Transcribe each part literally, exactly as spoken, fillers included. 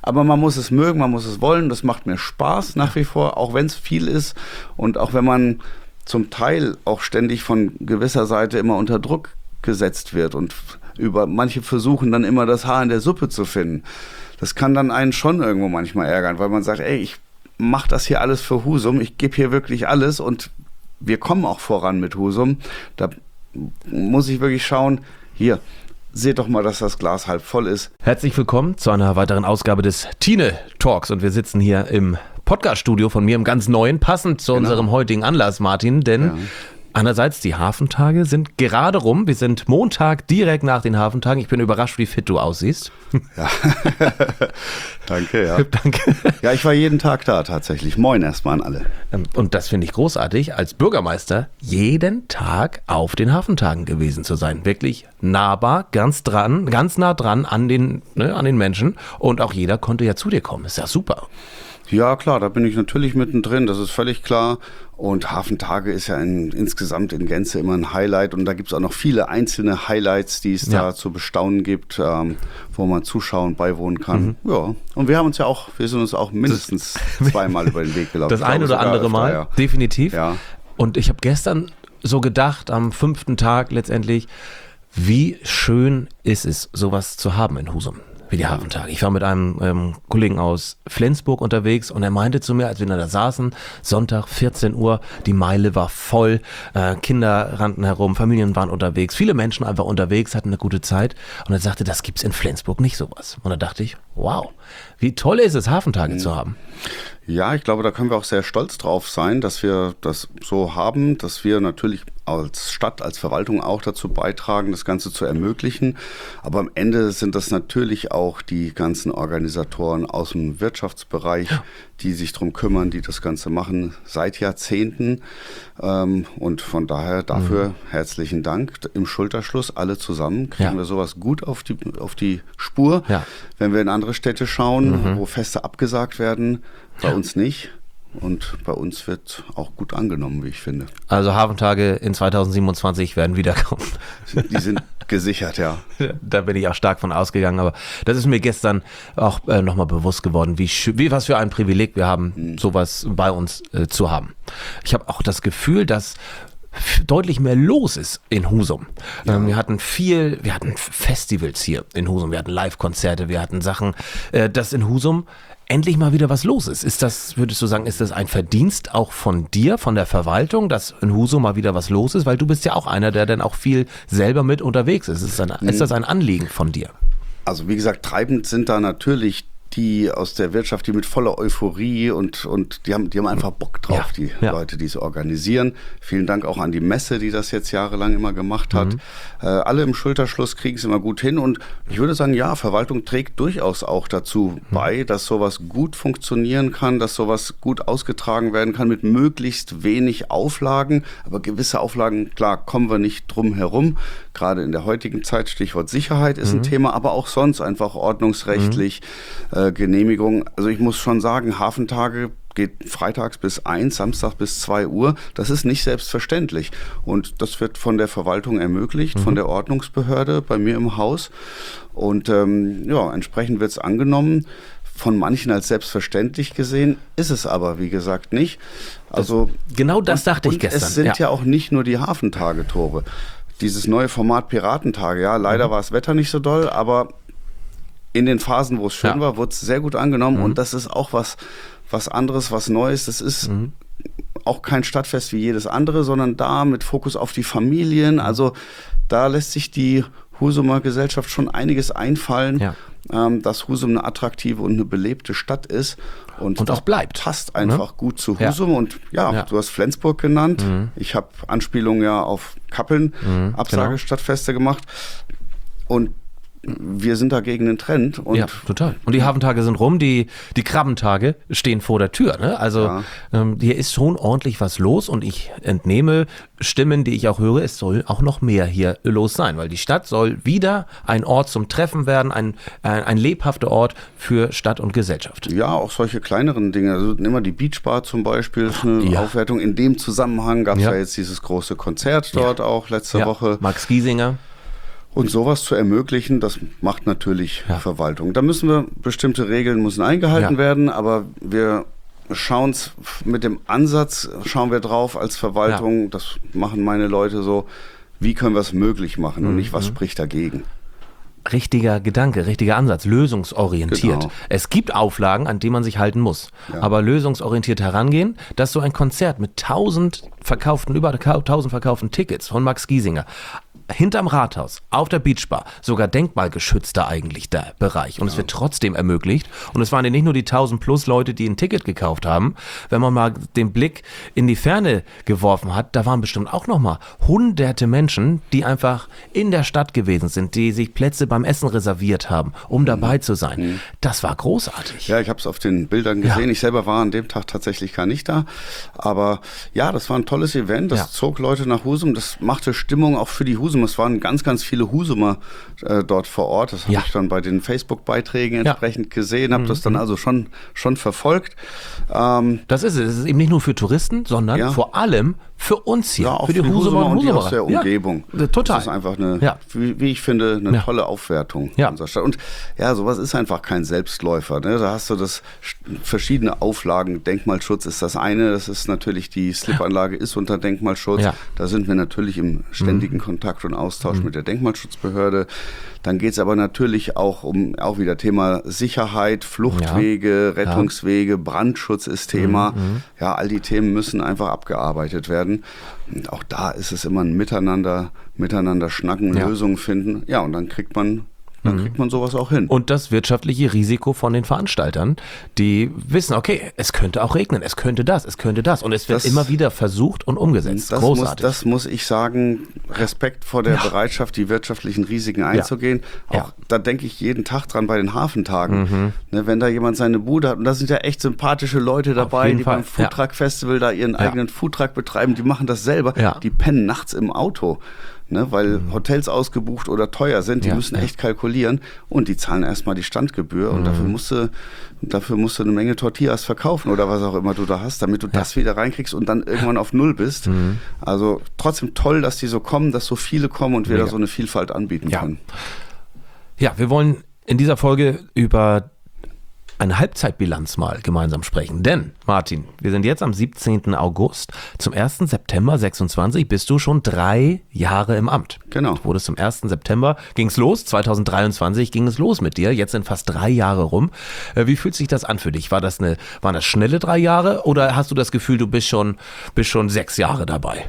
Aber man muss es mögen, man muss es wollen. Das macht mir Spaß nach wie vor, auch wenn es viel ist. Und auch wenn man zum Teil auch ständig von gewisser Seite immer unter Druck gesetzt wird. Und über manche versuchen dann immer das Haar in der Suppe zu finden. Das kann dann einen schon irgendwo manchmal ärgern, weil man sagt, ey, ich mache das hier alles für Husum. Ich gebe hier wirklich alles und wir kommen auch voran mit Husum. Da muss ich wirklich schauen, hier, seht doch mal, dass das Glas halb voll ist. Herzlich willkommen zu einer weiteren Ausgabe des Tine Talks und wir sitzen hier im Podcast-Studio von mir im ganz neuen, passend zu genau. unserem heutigen Anlass, Martin, denn ja. einerseits, die Hafentage sind gerade rum. Wir sind Montag direkt nach den Hafentagen. Ich bin überrascht, wie fit du aussiehst. Ja, danke, ja. Danke. Ja, ich war jeden Tag da tatsächlich. Moin erstmal an alle. Und das finde ich großartig, als Bürgermeister jeden Tag auf den Hafentagen gewesen zu sein. Wirklich nahbar, ganz dran, ganz nah dran an den, ne, an den Menschen. Und auch jeder konnte ja zu dir kommen. Ist ja super. Ja, klar, da bin ich natürlich mittendrin, das ist völlig klar. Und Hafentage ist ja in, insgesamt in Gänze immer ein Highlight. Und da gibt es auch noch viele einzelne Highlights, die es ja. da zu bestaunen gibt, ähm, wo man zuschauen, beiwohnen kann. Mhm. Ja, und wir haben uns ja auch, wir sind uns auch mindestens das, zweimal über den Weg gelaufen. Das ein oder andere öfter, Mal, ja. definitiv. Ja. Und ich habe gestern so gedacht, am fünften Tag letztendlich, wie schön ist es, sowas zu haben in Husum. Wie die Hafentage. Ich war mit einem ähm, Kollegen aus Flensburg unterwegs und er meinte zu mir, als wir da saßen, Sonntag vierzehn Uhr, die Meile war voll, äh, Kinder rannten herum, Familien waren unterwegs, viele Menschen einfach unterwegs, hatten eine gute Zeit und er sagte, das gibt's in Flensburg nicht sowas. Und da dachte ich, wow, wie toll ist es, Hafentage mhm. zu haben. Ja, ich glaube, da können wir auch sehr stolz drauf sein, dass wir das so haben, dass wir natürlich als Stadt, als Verwaltung auch dazu beitragen, das Ganze zu ermöglichen. Aber am Ende sind das natürlich auch die ganzen Organisatoren aus dem Wirtschaftsbereich, ja. die sich darum kümmern, die das Ganze machen seit Jahrzehnten. Und von daher dafür mhm. herzlichen Dank. Im Schulterschluss alle zusammen kriegen ja. wir sowas gut auf die, auf die Spur. Ja. Wenn wir in andere Städte schauen, mhm. wo Feste abgesagt werden, bei ja. uns nicht. Und bei uns wird auch gut angenommen, wie ich finde. Also Hafentage in zweitausendsiebenundzwanzig werden wiederkommen. Die sind gesichert, ja. Da bin ich auch stark von ausgegangen. Aber das ist mir gestern auch äh, nochmal bewusst geworden, wie, wie was für ein Privileg wir haben, mhm. sowas bei uns äh, zu haben. Ich habe auch das Gefühl, dass deutlich mehr los ist in Husum. Ja. Ähm, wir hatten viel, wir hatten Festivals hier in Husum, wir hatten Live-Konzerte, wir hatten Sachen, äh, dass in Husum endlich mal wieder was los ist. Ist das, würdest du sagen, ist das ein Verdienst auch von dir, von der Verwaltung, dass in Husum mal wieder was los ist? Weil du bist ja auch einer, der dann auch viel selber mit unterwegs ist. Ist, ein, ist das ein Anliegen von dir? Also wie gesagt, treibend sind da natürlich die aus der Wirtschaft, die mit voller Euphorie und, und die haben, die haben einfach Bock drauf, ja, die ja. Leute, die es organisieren. Vielen Dank auch an die Messe, die das jetzt jahrelang immer gemacht hat. Mhm. Äh, alle im Schulterschluss kriegen es immer gut hin und ich würde sagen, ja, Verwaltung trägt durchaus auch dazu mhm. bei, dass sowas gut funktionieren kann, dass sowas gut ausgetragen werden kann mit möglichst wenig Auflagen. Aber gewisse Auflagen, klar, kommen wir nicht drum herum. Gerade in der heutigen Zeit, Stichwort Sicherheit ist mhm. ein Thema, aber auch sonst einfach ordnungsrechtlich, mhm. Genehmigung. Also ich muss schon sagen, Hafentage geht freitags bis eins, Samstag bis zwei Uhr. Das ist nicht selbstverständlich. Und das wird von der Verwaltung ermöglicht, mhm. von der Ordnungsbehörde bei mir im Haus. Und ähm, ja, entsprechend wird es angenommen. Von manchen als selbstverständlich gesehen, ist es aber, wie gesagt, nicht. Also das, genau das und, dachte ich und gestern. Es sind ja. ja auch nicht nur die Hafentage, Tore. Dieses neue Format Piratentage, ja, leider mhm. war das Wetter nicht so doll, aber in den Phasen, wo es schön ja. war, wurde es sehr gut angenommen. Mhm. Und das ist auch was, was anderes, was Neues. Das ist mhm. auch kein Stadtfest wie jedes andere, sondern da mit Fokus auf die Familien. Also da lässt sich die Husumer Gesellschaft schon einiges einfallen, ja. ähm, dass Husum eine attraktive und eine belebte Stadt ist. Und, und auch bleibt. Passt einfach mhm. gut zu Husum. Ja. Und ja, ja, du hast Flensburg genannt. Mhm. Ich habe Anspielungen ja auf Kappeln, mhm, Absagestadtfeste genau. gemacht. Und wir sind da gegen den Trend. Und ja, total. Und die Hafentage sind rum, die, die Krabbentage stehen vor der Tür. Ne? Also ja. ähm, hier ist schon ordentlich was los und ich entnehme Stimmen, die ich auch höre, es soll auch noch mehr hier los sein, weil die Stadt soll wieder ein Ort zum Treffen werden, ein, ein, ein lebhafter Ort für Stadt und Gesellschaft. Ja, auch solche kleineren Dinge. Also nimm mal die Beachbar zum Beispiel, ist eine ja. Aufwertung. In dem Zusammenhang gab es ja. ja jetzt dieses große Konzert dort ja. auch letzte ja. Woche. Max Giesinger. Und sowas zu ermöglichen, das macht natürlich ja. Verwaltung. Da müssen wir, bestimmte Regeln müssen eingehalten ja. werden, aber wir schauen es mit dem Ansatz, schauen wir drauf als Verwaltung, ja. das machen meine Leute so, wie können wir es möglich machen mhm. und nicht, was spricht dagegen. Richtiger Gedanke, richtiger Ansatz, lösungsorientiert. Genau. Es gibt Auflagen, an die man sich halten muss, ja. aber lösungsorientiert herangehen, dass so ein Konzert mit tausend verkauften, über tausend verkauften Tickets von Max Giesinger hinterm Rathaus, auf der Beachbar, sogar denkmalgeschützter eigentlich der Bereich. Und ja. es wird trotzdem ermöglicht. Und es waren ja nicht nur die tausend plus Leute, die ein Ticket gekauft haben. Wenn man mal den Blick in die Ferne geworfen hat, da waren bestimmt auch nochmal hunderte Menschen, die einfach in der Stadt gewesen sind, die sich Plätze beim Essen reserviert haben, um dabei zu sein. Mhm. Das war großartig. Ja, ich habe es auf den Bildern gesehen. Ja. Ich selber war an dem Tag tatsächlich gar nicht da. Aber ja, das war ein tolles Event. Das ja. zog Leute nach Husum. Das machte Stimmung auch für die Husum. Es waren ganz, ganz viele Husumer äh, dort vor Ort. Das habe ja. ich dann bei den Facebook-Beiträgen entsprechend ja. gesehen, habe mhm. das dann also schon, schon verfolgt. Ähm, das ist es. Es ist eben nicht nur für Touristen, sondern ja. vor allem für uns hier, ja, auch für die, die Husumer und Husumer. Aus der Umgebung. Ja, total. Das ist einfach eine, ja. wie, wie ich finde, eine ja. tolle Aufwertung ja. unserer Stadt. Und ja, sowas ist einfach kein Selbstläufer. Ne? Da hast du das verschiedene Auflagen. Denkmalschutz ist das eine. Das ist natürlich, die Slipanlage ist unter Denkmalschutz. Ja. Da sind wir natürlich im ständigen mhm. Kontakt und Austausch mhm. mit der Denkmalschutzbehörde. Dann geht es aber natürlich auch um auch wieder Thema Sicherheit, Fluchtwege, ja. Rettungswege, Brandschutz ist Thema. Mhm. Ja, all die Themen müssen einfach abgearbeitet werden. Und auch da ist es immer ein Miteinander, miteinander schnacken, ja. Lösungen finden. Ja, und dann kriegt man Dann kriegt man sowas auch hin. Und das wirtschaftliche Risiko von den Veranstaltern, die wissen, okay, es könnte auch regnen, es könnte das, es könnte das. Und es wird das, immer wieder versucht und umgesetzt. Das Großartig. Muss, das muss ich sagen, Respekt vor der ja. Bereitschaft, die wirtschaftlichen Risiken einzugehen. Ja. Auch ja. da denke ich jeden Tag dran bei den Hafentagen. Mhm. Ne, wenn da jemand seine Bude hat, und da sind ja echt sympathische Leute dabei, die Fall. beim Foodtruck-Festival da ihren ja. eigenen Foodtruck betreiben, die machen das selber. Ja. Die pennen nachts im Auto. Ne, weil mhm. Hotels ausgebucht oder teuer sind, die ja, müssen ja. echt kalkulieren und die zahlen erstmal die Standgebühr mhm. und dafür musst du, dafür musst du eine Menge Tortillas verkaufen oder was auch immer du da hast, damit du ja. das wieder reinkriegst und dann irgendwann auf Null bist. Mhm. Also trotzdem toll, dass die so kommen, dass so viele kommen und wir Mega. da so eine Vielfalt anbieten ja. können. Ja, wir wollen in dieser Folge über eine Halbzeitbilanz mal gemeinsam sprechen. Denn, Martin, wir sind jetzt am siebzehnten August. Zum ersten September sechsundzwanzig bist du schon drei Jahre im Amt. Genau. Du wurdest zum ersten September, ging es los, zweitausenddreiundzwanzig ging es los mit dir. Jetzt sind fast drei Jahre rum. Wie fühlt sich das an für dich? War das eine, waren das schnelle drei Jahre oder hast du das Gefühl, du bist schon, bist schon sechs Jahre dabei?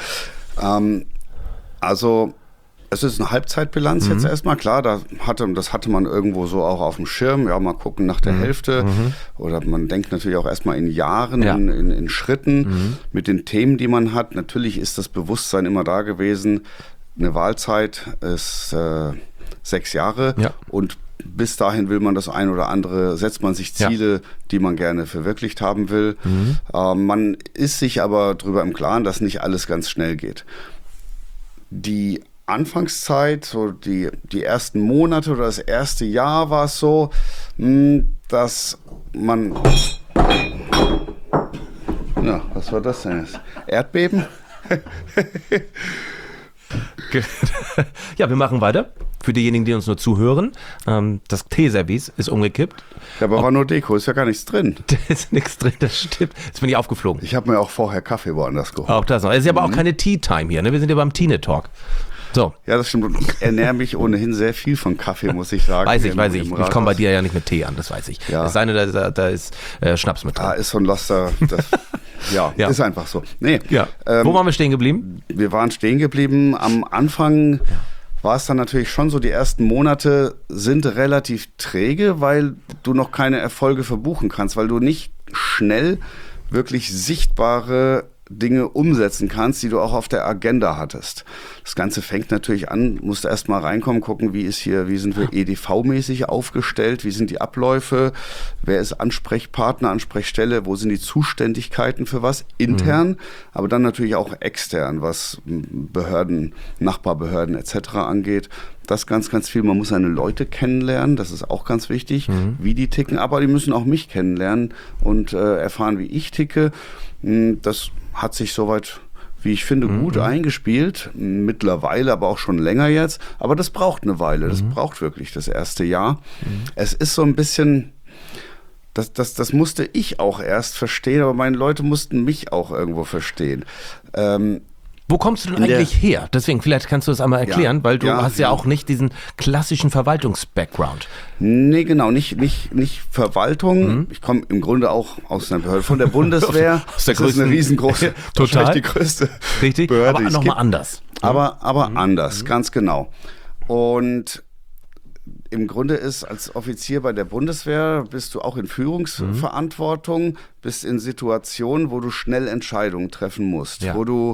ähm, also... Es ist eine Halbzeitbilanz mhm. jetzt erstmal, klar, da hatte, das hatte man irgendwo so auch auf dem Schirm, ja, mal gucken nach der mhm. Hälfte mhm. oder man denkt natürlich auch erstmal in Jahren, ja. in, in, in Schritten mhm. mit den Themen, die man hat. Natürlich ist das Bewusstsein immer da gewesen, eine Wahlzeit ist äh, sechs Jahre ja. und bis dahin will man das ein oder andere, setzt man sich Ziele, ja. die man gerne verwirklicht haben will. Mhm. Äh, man ist sich aber darüber im Klaren, dass nicht alles ganz schnell geht. Die Anfangszeit, so die, die ersten Monate oder das erste Jahr war es so, dass man... Na, was war das denn jetzt? Erdbeben? Ja, wir machen weiter. Für diejenigen, die uns nur zuhören, das Teeservice ist umgekippt. Ja, aber war nur Deko, ist ja gar nichts drin. Da ist nichts drin, das stimmt. Jetzt bin ich aufgeflogen. Ich habe mir auch vorher Kaffee woanders geholt. Auch das noch. Es ist aber mhm. auch keine Tea-Time hier, ne? Wir sind ja beim Tine-Talk. So. Ja, das stimmt. Ich ernähre mich ohnehin sehr viel von Kaffee, muss ich sagen. Weiß ich, weiß ich. Ich komme bei dir ja nicht mit Tee an, das weiß ich. Ja. Das eine, da, da ist äh, Schnaps mit drin. Da ist so ein Laster. Das, ja, ja, ist einfach so. Nee, ja. ähm, Wo waren wir stehen geblieben? Wir waren stehen geblieben. Am Anfang ja. war es dann natürlich schon so, die ersten Monate sind relativ träge, weil du noch keine Erfolge verbuchen kannst, weil du nicht schnell wirklich sichtbare Dinge umsetzen kannst, die du auch auf der Agenda hattest. Das Ganze fängt natürlich an, musst du erst mal reinkommen, gucken, wie ist hier, wie sind wir E D V-mäßig aufgestellt, wie sind die Abläufe, wer ist Ansprechpartner, Ansprechstelle, wo sind die Zuständigkeiten für was, intern, mhm. aber dann natürlich auch extern, was Behörden, Nachbarbehörden et cetera angeht. Das ganz, ganz viel. Man muss seine Leute kennenlernen, das ist auch ganz wichtig, mhm. wie die ticken, aber die müssen auch mich kennenlernen und äh, erfahren, wie ich ticke. Das hat sich soweit wie ich finde, gut mhm. eingespielt, mittlerweile, aber auch schon länger jetzt. Aber das braucht eine Weile, das mhm. braucht wirklich das erste Jahr. Mhm. Es ist so ein bisschen, das, das, das musste ich auch erst verstehen, aber meine Leute mussten mich auch irgendwo verstehen. Ähm, Wo kommst du denn eigentlich her? Deswegen, vielleicht kannst du das einmal erklären, ja, weil du ja, hast ja, ja auch nicht diesen klassischen Verwaltungs-Background. Nee, genau, nicht, nicht, nicht Verwaltung. Mhm. Ich komme im Grunde auch aus einer Behörde, von der Bundeswehr. Aus der das größten, ist eine riesengroße, total die größte Richtig, Behörde, aber nochmal anders. Aber, aber mhm. anders, mhm. ganz genau. Und im Grunde ist als Offizier bei der Bundeswehr bist du auch in Führungsverantwortung, mhm. bist in Situationen, wo du schnell Entscheidungen treffen musst, ja. wo du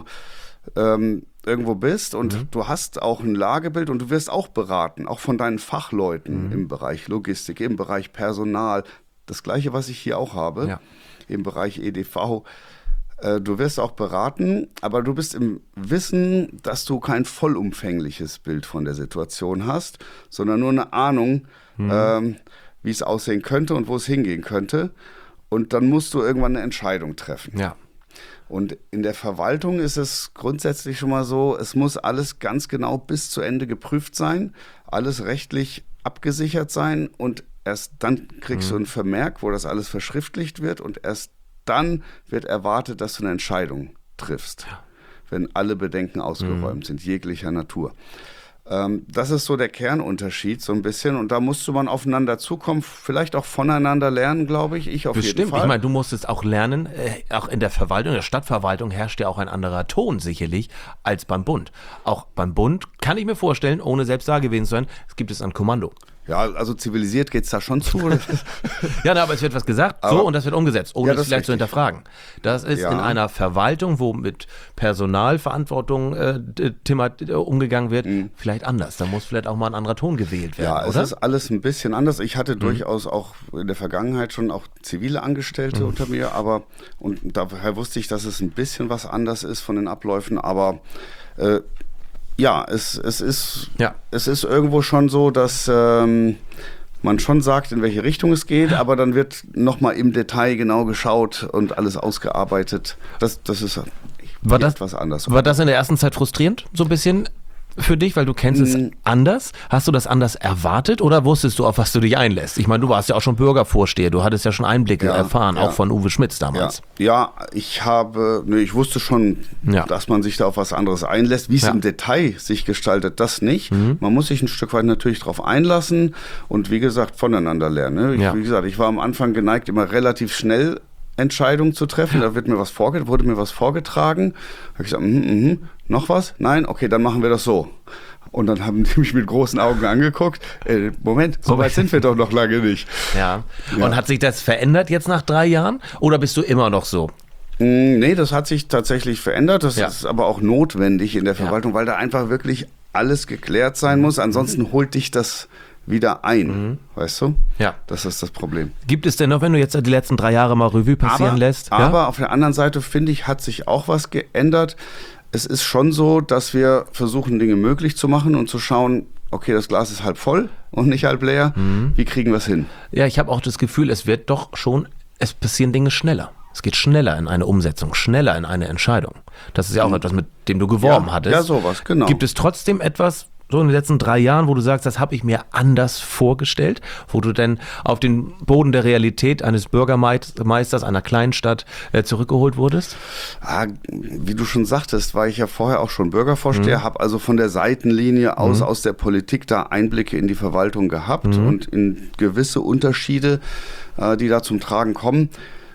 ähm, irgendwo bist und mhm. du hast auch ein Lagebild und du wirst auch beraten, auch von deinen Fachleuten mhm. im Bereich Logistik, im Bereich Personal, das Gleiche, was ich hier auch habe, ja. im Bereich E D V. Äh, du wirst auch beraten, aber du bist im Wissen, dass du kein vollumfängliches Bild von der Situation hast, sondern nur eine Ahnung, mhm. ähm, wie es aussehen könnte und wo es hingehen könnte. Und dann musst du irgendwann eine Entscheidung treffen. Ja. Und in der Verwaltung ist es grundsätzlich schon mal so, es muss alles ganz genau bis zu Ende geprüft sein, alles rechtlich abgesichert sein und erst dann kriegst mhm. du einen Vermerk, wo das alles verschriftlicht wird und erst dann wird erwartet, dass du eine Entscheidung triffst, ja. wenn alle Bedenken ausgeräumt mhm. sind, jeglicher Natur. Ähm, das ist so der Kernunterschied so ein bisschen und da musste man aufeinander zukommen, vielleicht auch voneinander lernen, glaube ich, ich auf Bestimmt. jeden Fall. Ich meine, du musstest auch lernen, äh, auch in der Verwaltung, in der Stadtverwaltung herrscht ja auch ein anderer Ton sicherlich als beim Bund. Auch beim Bund kann ich mir vorstellen, ohne selbst da gewesen zu sein, es gibt es ein Kommando. Ja, also zivilisiert geht es da schon zu. Ja, na, aber es wird was gesagt, aber, so, und das wird umgesetzt, ohne ja, es vielleicht zu hinterfragen. Das ist ja. in einer Verwaltung, wo mit Personalverantwortung äh, Thema, äh, umgegangen wird, mhm. vielleicht anders. Da muss vielleicht auch mal ein anderer Ton gewählt werden, ja, oder? Es ist alles ein bisschen anders. Ich hatte mhm. durchaus auch in der Vergangenheit schon auch zivile Angestellte mhm. unter mir, aber und daher wusste ich, dass es ein bisschen was anders ist von den Abläufen, aber äh, ja, es, es, ist, ja. es ist irgendwo schon so, dass ähm, man schon sagt, in welche Richtung es geht, aber dann wird nochmal im Detail genau geschaut und alles ausgearbeitet. Das, das ist war das, etwas anders. War das in der ersten Zeit frustrierend, so ein bisschen für dich, weil du kennst es mm. anders? Hast du das anders erwartet oder wusstest du, auf was du dich einlässt? Ich meine, du warst ja auch schon Bürgervorsteher, du hattest ja schon Einblicke ja, erfahren, ja. auch von Uwe Schmitz damals. Ja, ja ich habe, ne, ich wusste schon, ja. dass man sich da auf was anderes einlässt. Wie es ja. im Detail sich gestaltet, das nicht. Mhm. Man muss sich ein Stück weit natürlich darauf einlassen und wie gesagt, voneinander lernen. Ne? Ich, ja. Wie gesagt, ich war am Anfang geneigt, immer relativ schnell Entscheidungen zu treffen, da wird mir was vorge- wurde mir was vorgetragen. Da habe ich gesagt, mm, mm, noch was? Nein? Okay, dann machen wir das so. Und dann haben die mich mit großen Augen angeguckt. Äh, Moment, so weit sind wir doch noch lange nicht. Ja. ja. Und hat sich das verändert jetzt nach drei Jahren? Oder bist du immer noch so? Mm, nee, das hat sich tatsächlich verändert. Das ja. ist aber auch notwendig in der Verwaltung, ja. weil da einfach wirklich alles geklärt sein muss. Ansonsten holt dich das wieder ein, mhm. weißt du? Ja. Das ist das Problem. Gibt es denn noch, wenn du jetzt die letzten drei Jahre mal Revue passieren aber, lässt? Aber ja? auf der anderen Seite, finde ich, hat sich auch was geändert. Es ist schon so, dass wir versuchen, Dinge möglich zu machen und zu schauen, okay, das Glas ist halb voll und nicht halb leer. Mhm. Wie kriegen wir es hin? Ja, ich habe auch das Gefühl, es wird doch schon, es passieren Dinge schneller. Es geht schneller in eine Umsetzung, schneller in eine Entscheidung. Das ist ja auch mhm. etwas, mit dem du geworben ja, hattest. Ja, sowas, genau. Gibt es trotzdem etwas, so in den letzten drei Jahren, wo du sagst, das habe ich mir anders vorgestellt, wo du denn auf den Boden der Realität eines Bürgermeisters einer kleinen Stadt äh, zurückgeholt wurdest? Ah, wie du schon sagtest, war ich ja vorher auch schon Bürgervorsteher, mhm. habe also von der Seitenlinie aus, mhm. aus der Politik da Einblicke in die Verwaltung gehabt mhm. und in gewisse Unterschiede, äh, die da zum Tragen kommen.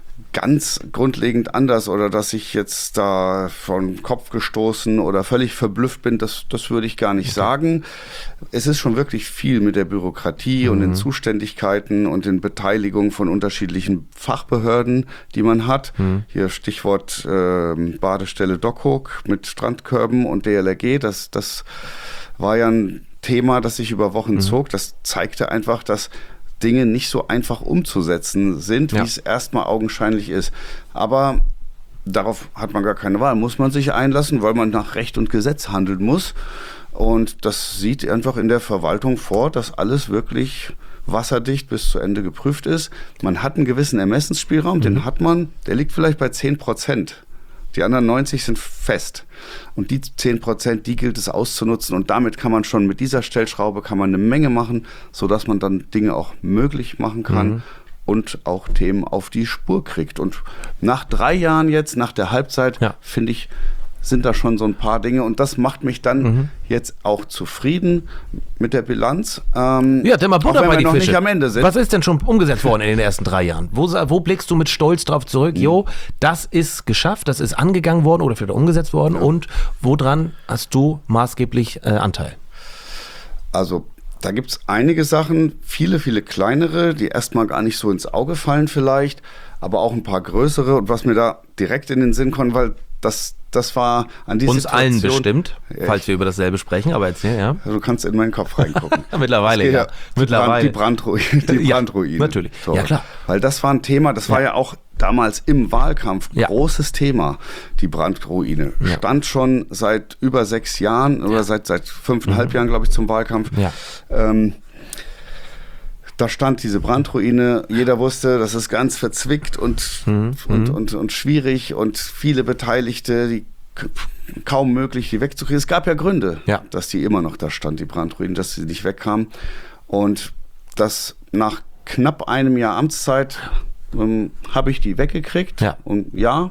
Ganz grundlegend anders oder dass ich jetzt da vom Kopf gestoßen oder völlig verblüfft bin, das, das würde ich gar nicht okay. sagen. Es ist schon wirklich viel mit der Bürokratie mhm. und den Zuständigkeiten und den Beteiligungen von unterschiedlichen Fachbehörden, die man hat. Mhm. Hier Stichwort äh, Badestelle Dockhook mit Strandkörben und D L R G. Das, das war ja ein Thema, das sich über Wochen mhm. zog. Das zeigte einfach, dass Dinge nicht so einfach umzusetzen sind, wie ja. es erstmal augenscheinlich ist. Aber darauf hat man gar keine Wahl, muss man sich einlassen, weil man nach Recht und Gesetz handeln muss. Und das sieht einfach in der Verwaltung vor, dass alles wirklich wasserdicht bis zu Ende geprüft ist. Man hat einen gewissen Ermessensspielraum, mhm. den hat man, der liegt vielleicht bei zehn Prozent. Die anderen neunzig sind fest. Und die zehn Prozent, die gilt es auszunutzen. Und damit kann man schon mit dieser Stellschraube kann man eine Menge machen, sodass man dann Dinge auch möglich machen kann. Mhm. Und auch Themen auf die Spur kriegt. Und nach drei Jahren jetzt, nach der Halbzeit, ja. finde ich, sind da schon so ein paar Dinge. Und das macht mich dann mhm. jetzt auch zufrieden mit der Bilanz. Ähm, ja, dann mal Butter bei die noch Fische. Nicht am Ende sind. Was ist denn schon umgesetzt worden in den ersten drei Jahren? Wo, wo blickst du mit Stolz drauf zurück? Mhm. Jo, das ist geschafft, das ist angegangen worden oder vielleicht umgesetzt worden. Ja. Und woran hast du maßgeblich äh, Anteil? Also da gibt es einige Sachen, viele, viele kleinere, die erstmal gar nicht so ins Auge fallen vielleicht, aber auch ein paar größere. Und was mir da direkt in den Sinn kommt, weil das, das war an die Uns Situation, allen bestimmt, ja, falls wir über dasselbe sprechen, aber erzähl, ja. Du kannst in meinen Kopf reingucken. Mittlerweile, ja. ja. Mittlerweile. Die Brandruine. Die Brandruine. Ja, natürlich, so. Ja klar. Weil das war ein Thema, das ja. war ja auch damals im Wahlkampf ein ja. großes Thema, die Brandruine. Ja. Stand schon seit über sechs Jahren oder ja. seit, seit fünfeinhalb mhm. Jahren, glaube ich, zum Wahlkampf. Ja. Ähm, Da stand diese Brandruine, jeder wusste, das ist ganz verzwickt und, mhm. und, und, und schwierig und viele Beteiligte, die kaum möglich, die wegzukriegen. Es gab ja Gründe, ja. dass die immer noch da stand, die Brandruine, dass sie nicht wegkam. Und das nach knapp einem Jahr Amtszeit ähm, habe ich die weggekriegt. Ja. Und ja,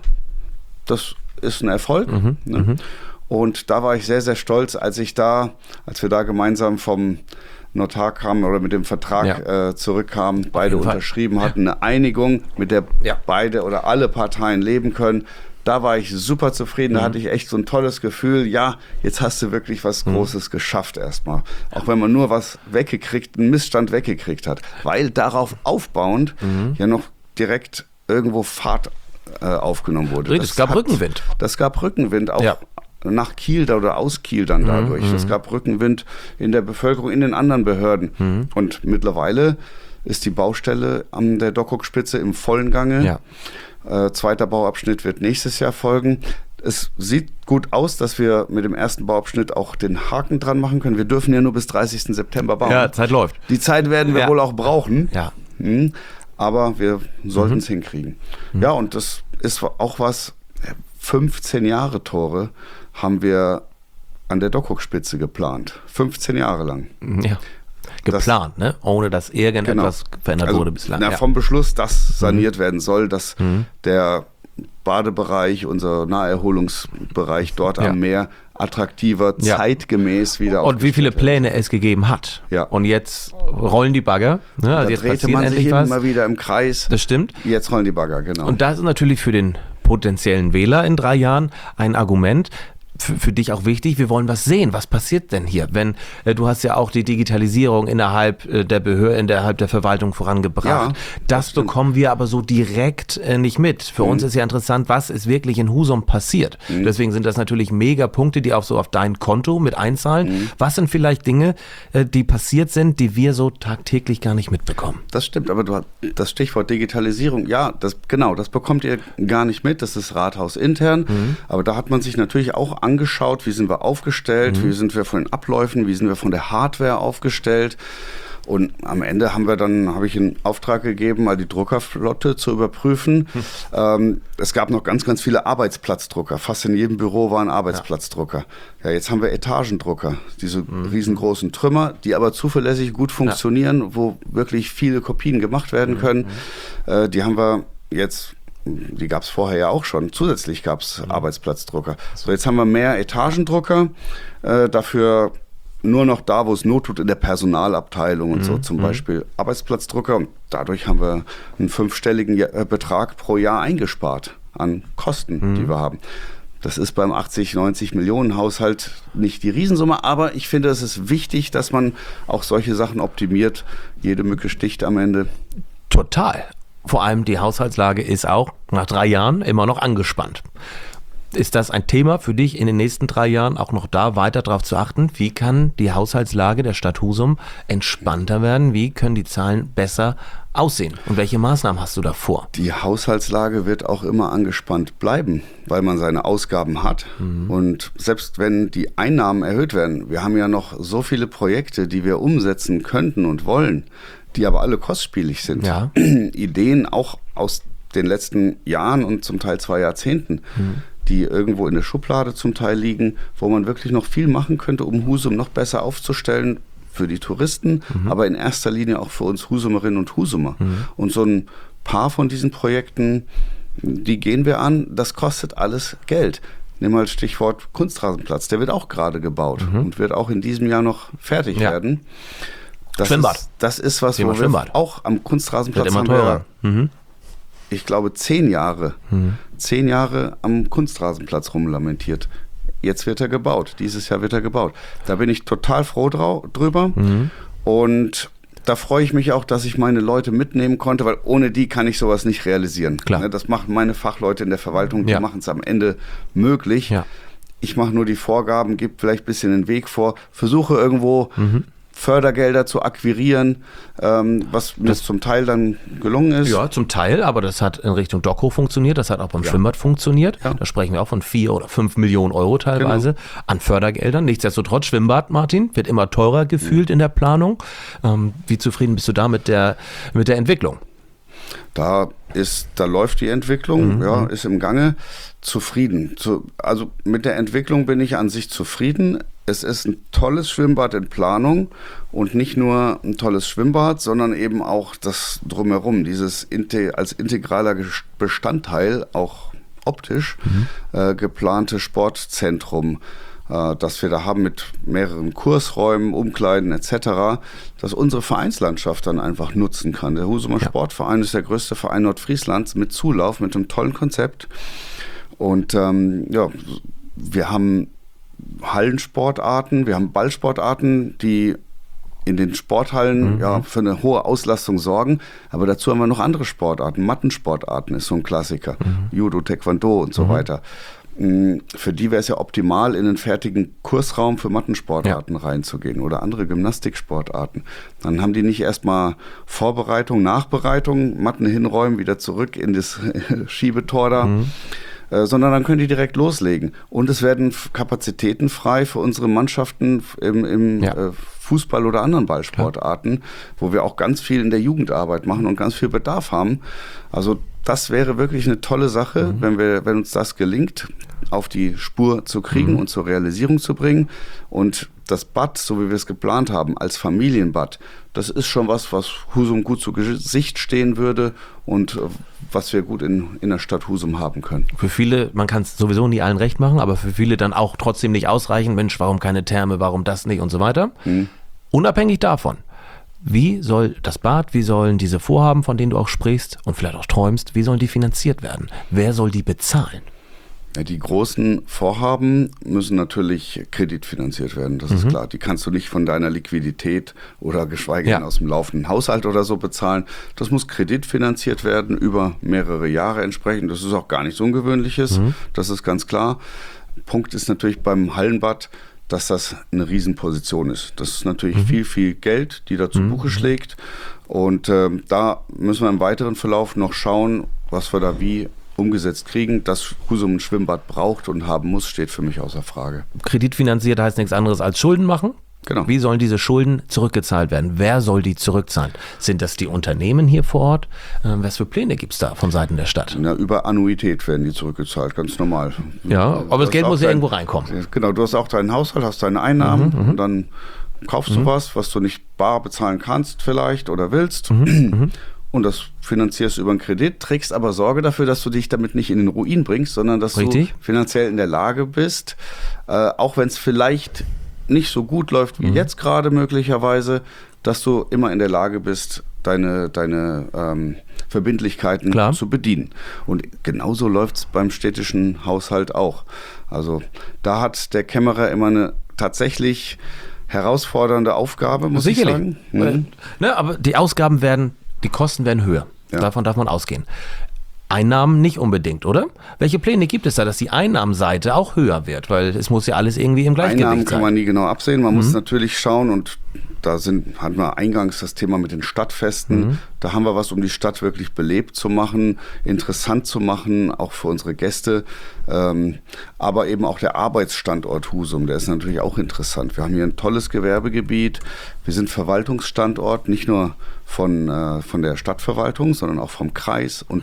das ist ein Erfolg. Mhm. Ne? Mhm. Und da war ich sehr, sehr stolz, als ich da, als wir da gemeinsam vom Notar kamen oder mit dem Vertrag ja. äh, zurückkamen, beide unterschrieben Fall. hatten, eine Einigung, mit der ja. beide oder alle Parteien leben können. Da war ich super zufrieden, mhm. da hatte ich echt so ein tolles Gefühl, ja, jetzt hast du wirklich was mhm. Großes geschafft erstmal. Auch wenn man nur was weggekriegt, einen Missstand weggekriegt hat. Weil darauf aufbauend mhm. ja noch direkt irgendwo Fahrt äh, aufgenommen wurde. Es gab hat, Rückenwind. Das gab Rückenwind, auch ja. nach Kiel da oder aus Kiel dann dadurch. Mhm. Es gab Rückenwind in der Bevölkerung, in den anderen Behörden. Mhm. Und mittlerweile ist die Baustelle an der Dockhook-Spitze im vollen Gange. Ja. Äh, zweiter Bauabschnitt wird nächstes Jahr folgen. Es sieht gut aus, dass wir mit dem ersten Bauabschnitt auch den Haken dran machen können. Wir dürfen ja nur bis dreißigsten September bauen. Ja, Zeit läuft. Die Zeit werden wir ja. wohl auch brauchen. Ja. Mhm. Aber wir sollten es mhm. hinkriegen. Mhm. Ja, und das ist auch was, fünfzehn Jahre Tore haben wir an der Dockhook-Spitze geplant. fünfzehn Jahre lang. Ja. Geplant, das, ne? Ohne dass irgendetwas genau. verändert also, wurde bislang. Na, ja. Vom Beschluss, dass saniert mhm. werden soll, dass mhm. der Badebereich, unser Naherholungsbereich dort ja. am Meer attraktiver, ja. zeitgemäß wieder. Und wie viele Pläne wird. es gegeben hat. Ja. Und jetzt rollen die Bagger. Ne? Also da jetzt drehte man sich was. immer wieder im Kreis. Das stimmt. Jetzt rollen die Bagger, genau. Und das ist natürlich für den potenziellen Wähler in drei Jahren ein Argument. Für, für dich auch wichtig, wir wollen was sehen. Was passiert denn hier? Wenn äh, du hast ja auch die Digitalisierung innerhalb äh, der Behörde, innerhalb der Verwaltung vorangebracht. Ja, das, das bekommen wir aber so direkt äh, nicht mit. Für mhm. uns ist ja interessant, was ist wirklich in Husum passiert. Mhm. Deswegen sind das natürlich mega Punkte, die auch so auf dein Konto mit einzahlen. Mhm. Was sind vielleicht Dinge, äh, die passiert sind, die wir so tagtäglich gar nicht mitbekommen? Das stimmt, aber du hast das Stichwort Digitalisierung, ja, das genau, das bekommt ihr gar nicht mit. Das ist Rathaus intern. Mhm. Aber da hat man sich natürlich auch angeschaut, angeschaut, wie sind wir aufgestellt, mhm. wie sind wir von den Abläufen, wie sind wir von der Hardware aufgestellt. Und am Ende haben wir dann, habe ich einen Auftrag gegeben, mal die Druckerflotte zu überprüfen. Hm. Ähm, es gab noch ganz, ganz viele Arbeitsplatzdrucker. Fast in jedem Büro waren Arbeitsplatzdrucker. Ja, ja, jetzt haben wir Etagendrucker, diese mhm. riesengroßen Trümmer, die aber zuverlässig gut funktionieren, ja. wo wirklich viele Kopien gemacht werden können. Mhm. Äh, die haben wir jetzt... Die gab es vorher ja auch schon. Zusätzlich gab es mhm. Arbeitsplatzdrucker. So, jetzt haben wir mehr Etagendrucker. Äh, dafür nur noch da, wo es Not tut, in der Personalabteilung und mhm. so zum mhm. Beispiel Arbeitsplatzdrucker. Und dadurch haben wir einen fünfstelligen Betrag pro Jahr eingespart an Kosten, mhm. die wir haben. Das ist beim achtzig, neunzig Millionen Haushalt nicht die Riesensumme, aber ich finde, es ist wichtig, dass man auch solche Sachen optimiert. Jede Mücke sticht am Ende. Total. Vor allem die Haushaltslage ist auch nach drei Jahren immer noch angespannt. Ist das ein Thema für dich in den nächsten drei Jahren, auch noch da weiter darauf zu achten? Wie kann die Haushaltslage der Stadt Husum entspannter werden? Wie können die Zahlen besser aussehen? Und welche Maßnahmen hast du da vor? Die Haushaltslage wird auch immer angespannt bleiben, weil man seine Ausgaben hat. Mhm. Und selbst wenn die Einnahmen erhöht werden, wir haben ja noch so viele Projekte, die wir umsetzen könnten und wollen, die aber alle kostspielig sind. Ja. Ideen auch aus den letzten Jahren und zum Teil zwei Jahrzehnten, mhm. die irgendwo in der Schublade zum Teil liegen, wo man wirklich noch viel machen könnte, um Husum noch besser aufzustellen für die Touristen, mhm. aber in erster Linie auch für uns Husumerinnen und Husumer. Mhm. Und so ein paar von diesen Projekten, die gehen wir an, das kostet alles Geld. Nimm mal Stichwort Kunstrasenplatz, der wird auch gerade gebaut mhm. und wird auch in diesem Jahr noch fertig ja. werden. Das Schwimmbad. Ist, das ist was, Thema wo wir auch am Kunstrasenplatz wird immer teurer. haben wir, mhm. ich glaube, zehn Jahre, mhm. zehn Jahre am Kunstrasenplatz rumlamentiert. Jetzt wird er gebaut. Dieses Jahr wird er gebaut. Da bin ich total froh drau- drüber. Mhm. Und da freue ich mich auch, dass ich meine Leute mitnehmen konnte, weil ohne die kann ich sowas nicht realisieren. Klar. Das machen meine Fachleute in der Verwaltung, die ja. machen es am Ende möglich. Ja. Ich mache nur die Vorgaben, gebe vielleicht ein bisschen den Weg vor, versuche irgendwo mhm. Fördergelder zu akquirieren, ähm, was mir zum Teil dann gelungen ist. Ja, zum Teil, aber das hat in Richtung Doco funktioniert, das hat auch beim ja. Schwimmbad funktioniert. Ja. Da sprechen wir auch von vier oder fünf Millionen Euro teilweise genau. an Fördergeldern. Nichtsdestotrotz, Schwimmbad, Martin, wird immer teurer gefühlt mhm. in der Planung. Ähm, wie zufrieden bist du da mit der, mit der Entwicklung? Da ist, da läuft die Entwicklung, mhm. ja, ist im Gange. Zufrieden. Zu, also mit der Entwicklung bin ich an sich zufrieden. Es ist ein tolles Schwimmbad in Planung und nicht nur ein tolles Schwimmbad, sondern eben auch das Drumherum, dieses inte- als integraler Bestandteil, auch optisch, mhm. äh, geplante Sportzentrum, äh, das wir da haben mit mehreren Kursräumen, Umkleiden et cetera, das unsere Vereinslandschaft dann einfach nutzen kann. Der Husumer ja. Sportverein ist der größte Verein Nordfrieslands mit Zulauf, mit einem tollen Konzept. Und ähm, ja, wir haben Hallensportarten, wir haben Ballsportarten, die in den Sporthallen mhm. ja, für eine hohe Auslastung sorgen. Aber dazu haben wir noch andere Sportarten. Mattensportarten ist so ein Klassiker. Mhm. Judo, Taekwondo und so mhm. weiter. Für die wäre es ja optimal, in einen fertigen Kursraum für Mattensportarten ja. reinzugehen oder andere Gymnastiksportarten. Dann haben die nicht erstmal Vorbereitung, Nachbereitung, Matten hinräumen, wieder zurück in das Schiebetor da. Mhm. sondern dann können die direkt loslegen. Und es werden Kapazitäten frei für unsere Mannschaften im, im ja. äh, Fußball oder anderen Ballsportarten, ja. wo wir auch ganz viel in der Jugendarbeit machen und ganz viel Bedarf haben. Also das wäre wirklich eine tolle Sache, mhm. wenn wir, wenn uns das gelingt, auf die Spur zu kriegen mhm. und zur Realisierung zu bringen. Und das Bad, so wie wir es geplant haben, als Familienbad, das ist schon was, was Husum gut zu Gesicht stehen würde und was wir gut in, in der Stadt Husum haben können. Für viele, man kann es sowieso nie allen recht machen, aber für viele dann auch trotzdem nicht ausreichen. Mensch, warum keine Therme, warum das nicht und so weiter. Mhm. Unabhängig davon, wie soll das Bad, wie sollen diese Vorhaben, von denen du auch sprichst und vielleicht auch träumst, wie sollen die finanziert werden? Wer soll die bezahlen? Ja, die großen Vorhaben müssen natürlich kreditfinanziert werden, das mhm. ist klar. Die kannst du nicht von deiner Liquidität oder geschweige denn ja. aus dem laufenden Haushalt oder so bezahlen. Das muss kreditfinanziert werden über mehrere Jahre entsprechend. Das ist auch gar nichts Ungewöhnliches, mhm. das ist ganz klar. Punkt ist natürlich beim Hallenbad, dass das eine Riesenposition ist. Das ist natürlich mhm. viel, viel Geld, die da zu mhm. Buche schlägt. Und äh, da müssen wir im weiteren Verlauf noch schauen, was wir da wie umgesetzt kriegen. Dass Husum ein Schwimmbad braucht und haben muss, steht für mich außer Frage. Kreditfinanziert heißt nichts anderes als Schulden machen. Genau. Wie sollen diese Schulden zurückgezahlt werden? Wer soll die zurückzahlen? Sind das die Unternehmen hier vor Ort? Ähm, was für Pläne gibt es da von Seiten der Stadt? Na, über Annuität werden die zurückgezahlt, ganz normal. Ja, aber das Geld muss ja dein, irgendwo reinkommen. Genau, du hast auch deinen Haushalt, hast deine Einnahmen mhm, und dann kaufst mhm. du was, was du nicht bar bezahlen kannst vielleicht oder willst. Mhm. Und das finanzierst du über einen Kredit, trägst aber Sorge dafür, dass du dich damit nicht in den Ruin bringst, sondern dass Richtig. du finanziell in der Lage bist, äh, auch wenn es vielleicht nicht so gut läuft wie mhm. jetzt gerade möglicherweise, dass du immer in der Lage bist, deine, deine ähm, Verbindlichkeiten Klar. zu bedienen. Und genauso läuft es beim städtischen Haushalt auch. Also da hat der Kämmerer immer eine tatsächlich herausfordernde Aufgabe, muss Sicherlich. ich sagen. Mhm. Weil, ne, aber die Ausgaben werden, die Kosten werden höher. Ja. Davon darf man ausgehen. Einnahmen nicht unbedingt, oder? Welche Pläne gibt es da, dass die Einnahmenseite auch höher wird? Weil es muss ja alles irgendwie im Gleichgewicht sein. Einnahmen kann man nie genau absehen. Man mhm. muss natürlich schauen und da sind, hatten wir eingangs das Thema mit den Stadtfesten. Mhm. Da haben wir was, um die Stadt wirklich belebt zu machen, interessant zu machen, auch für unsere Gäste. Ähm, aber eben auch der Arbeitsstandort Husum, der ist natürlich auch interessant. Wir haben hier ein tolles Gewerbegebiet. Wir sind Verwaltungsstandort, nicht nur von, äh, von der Stadtverwaltung, sondern auch vom Kreis und mhm.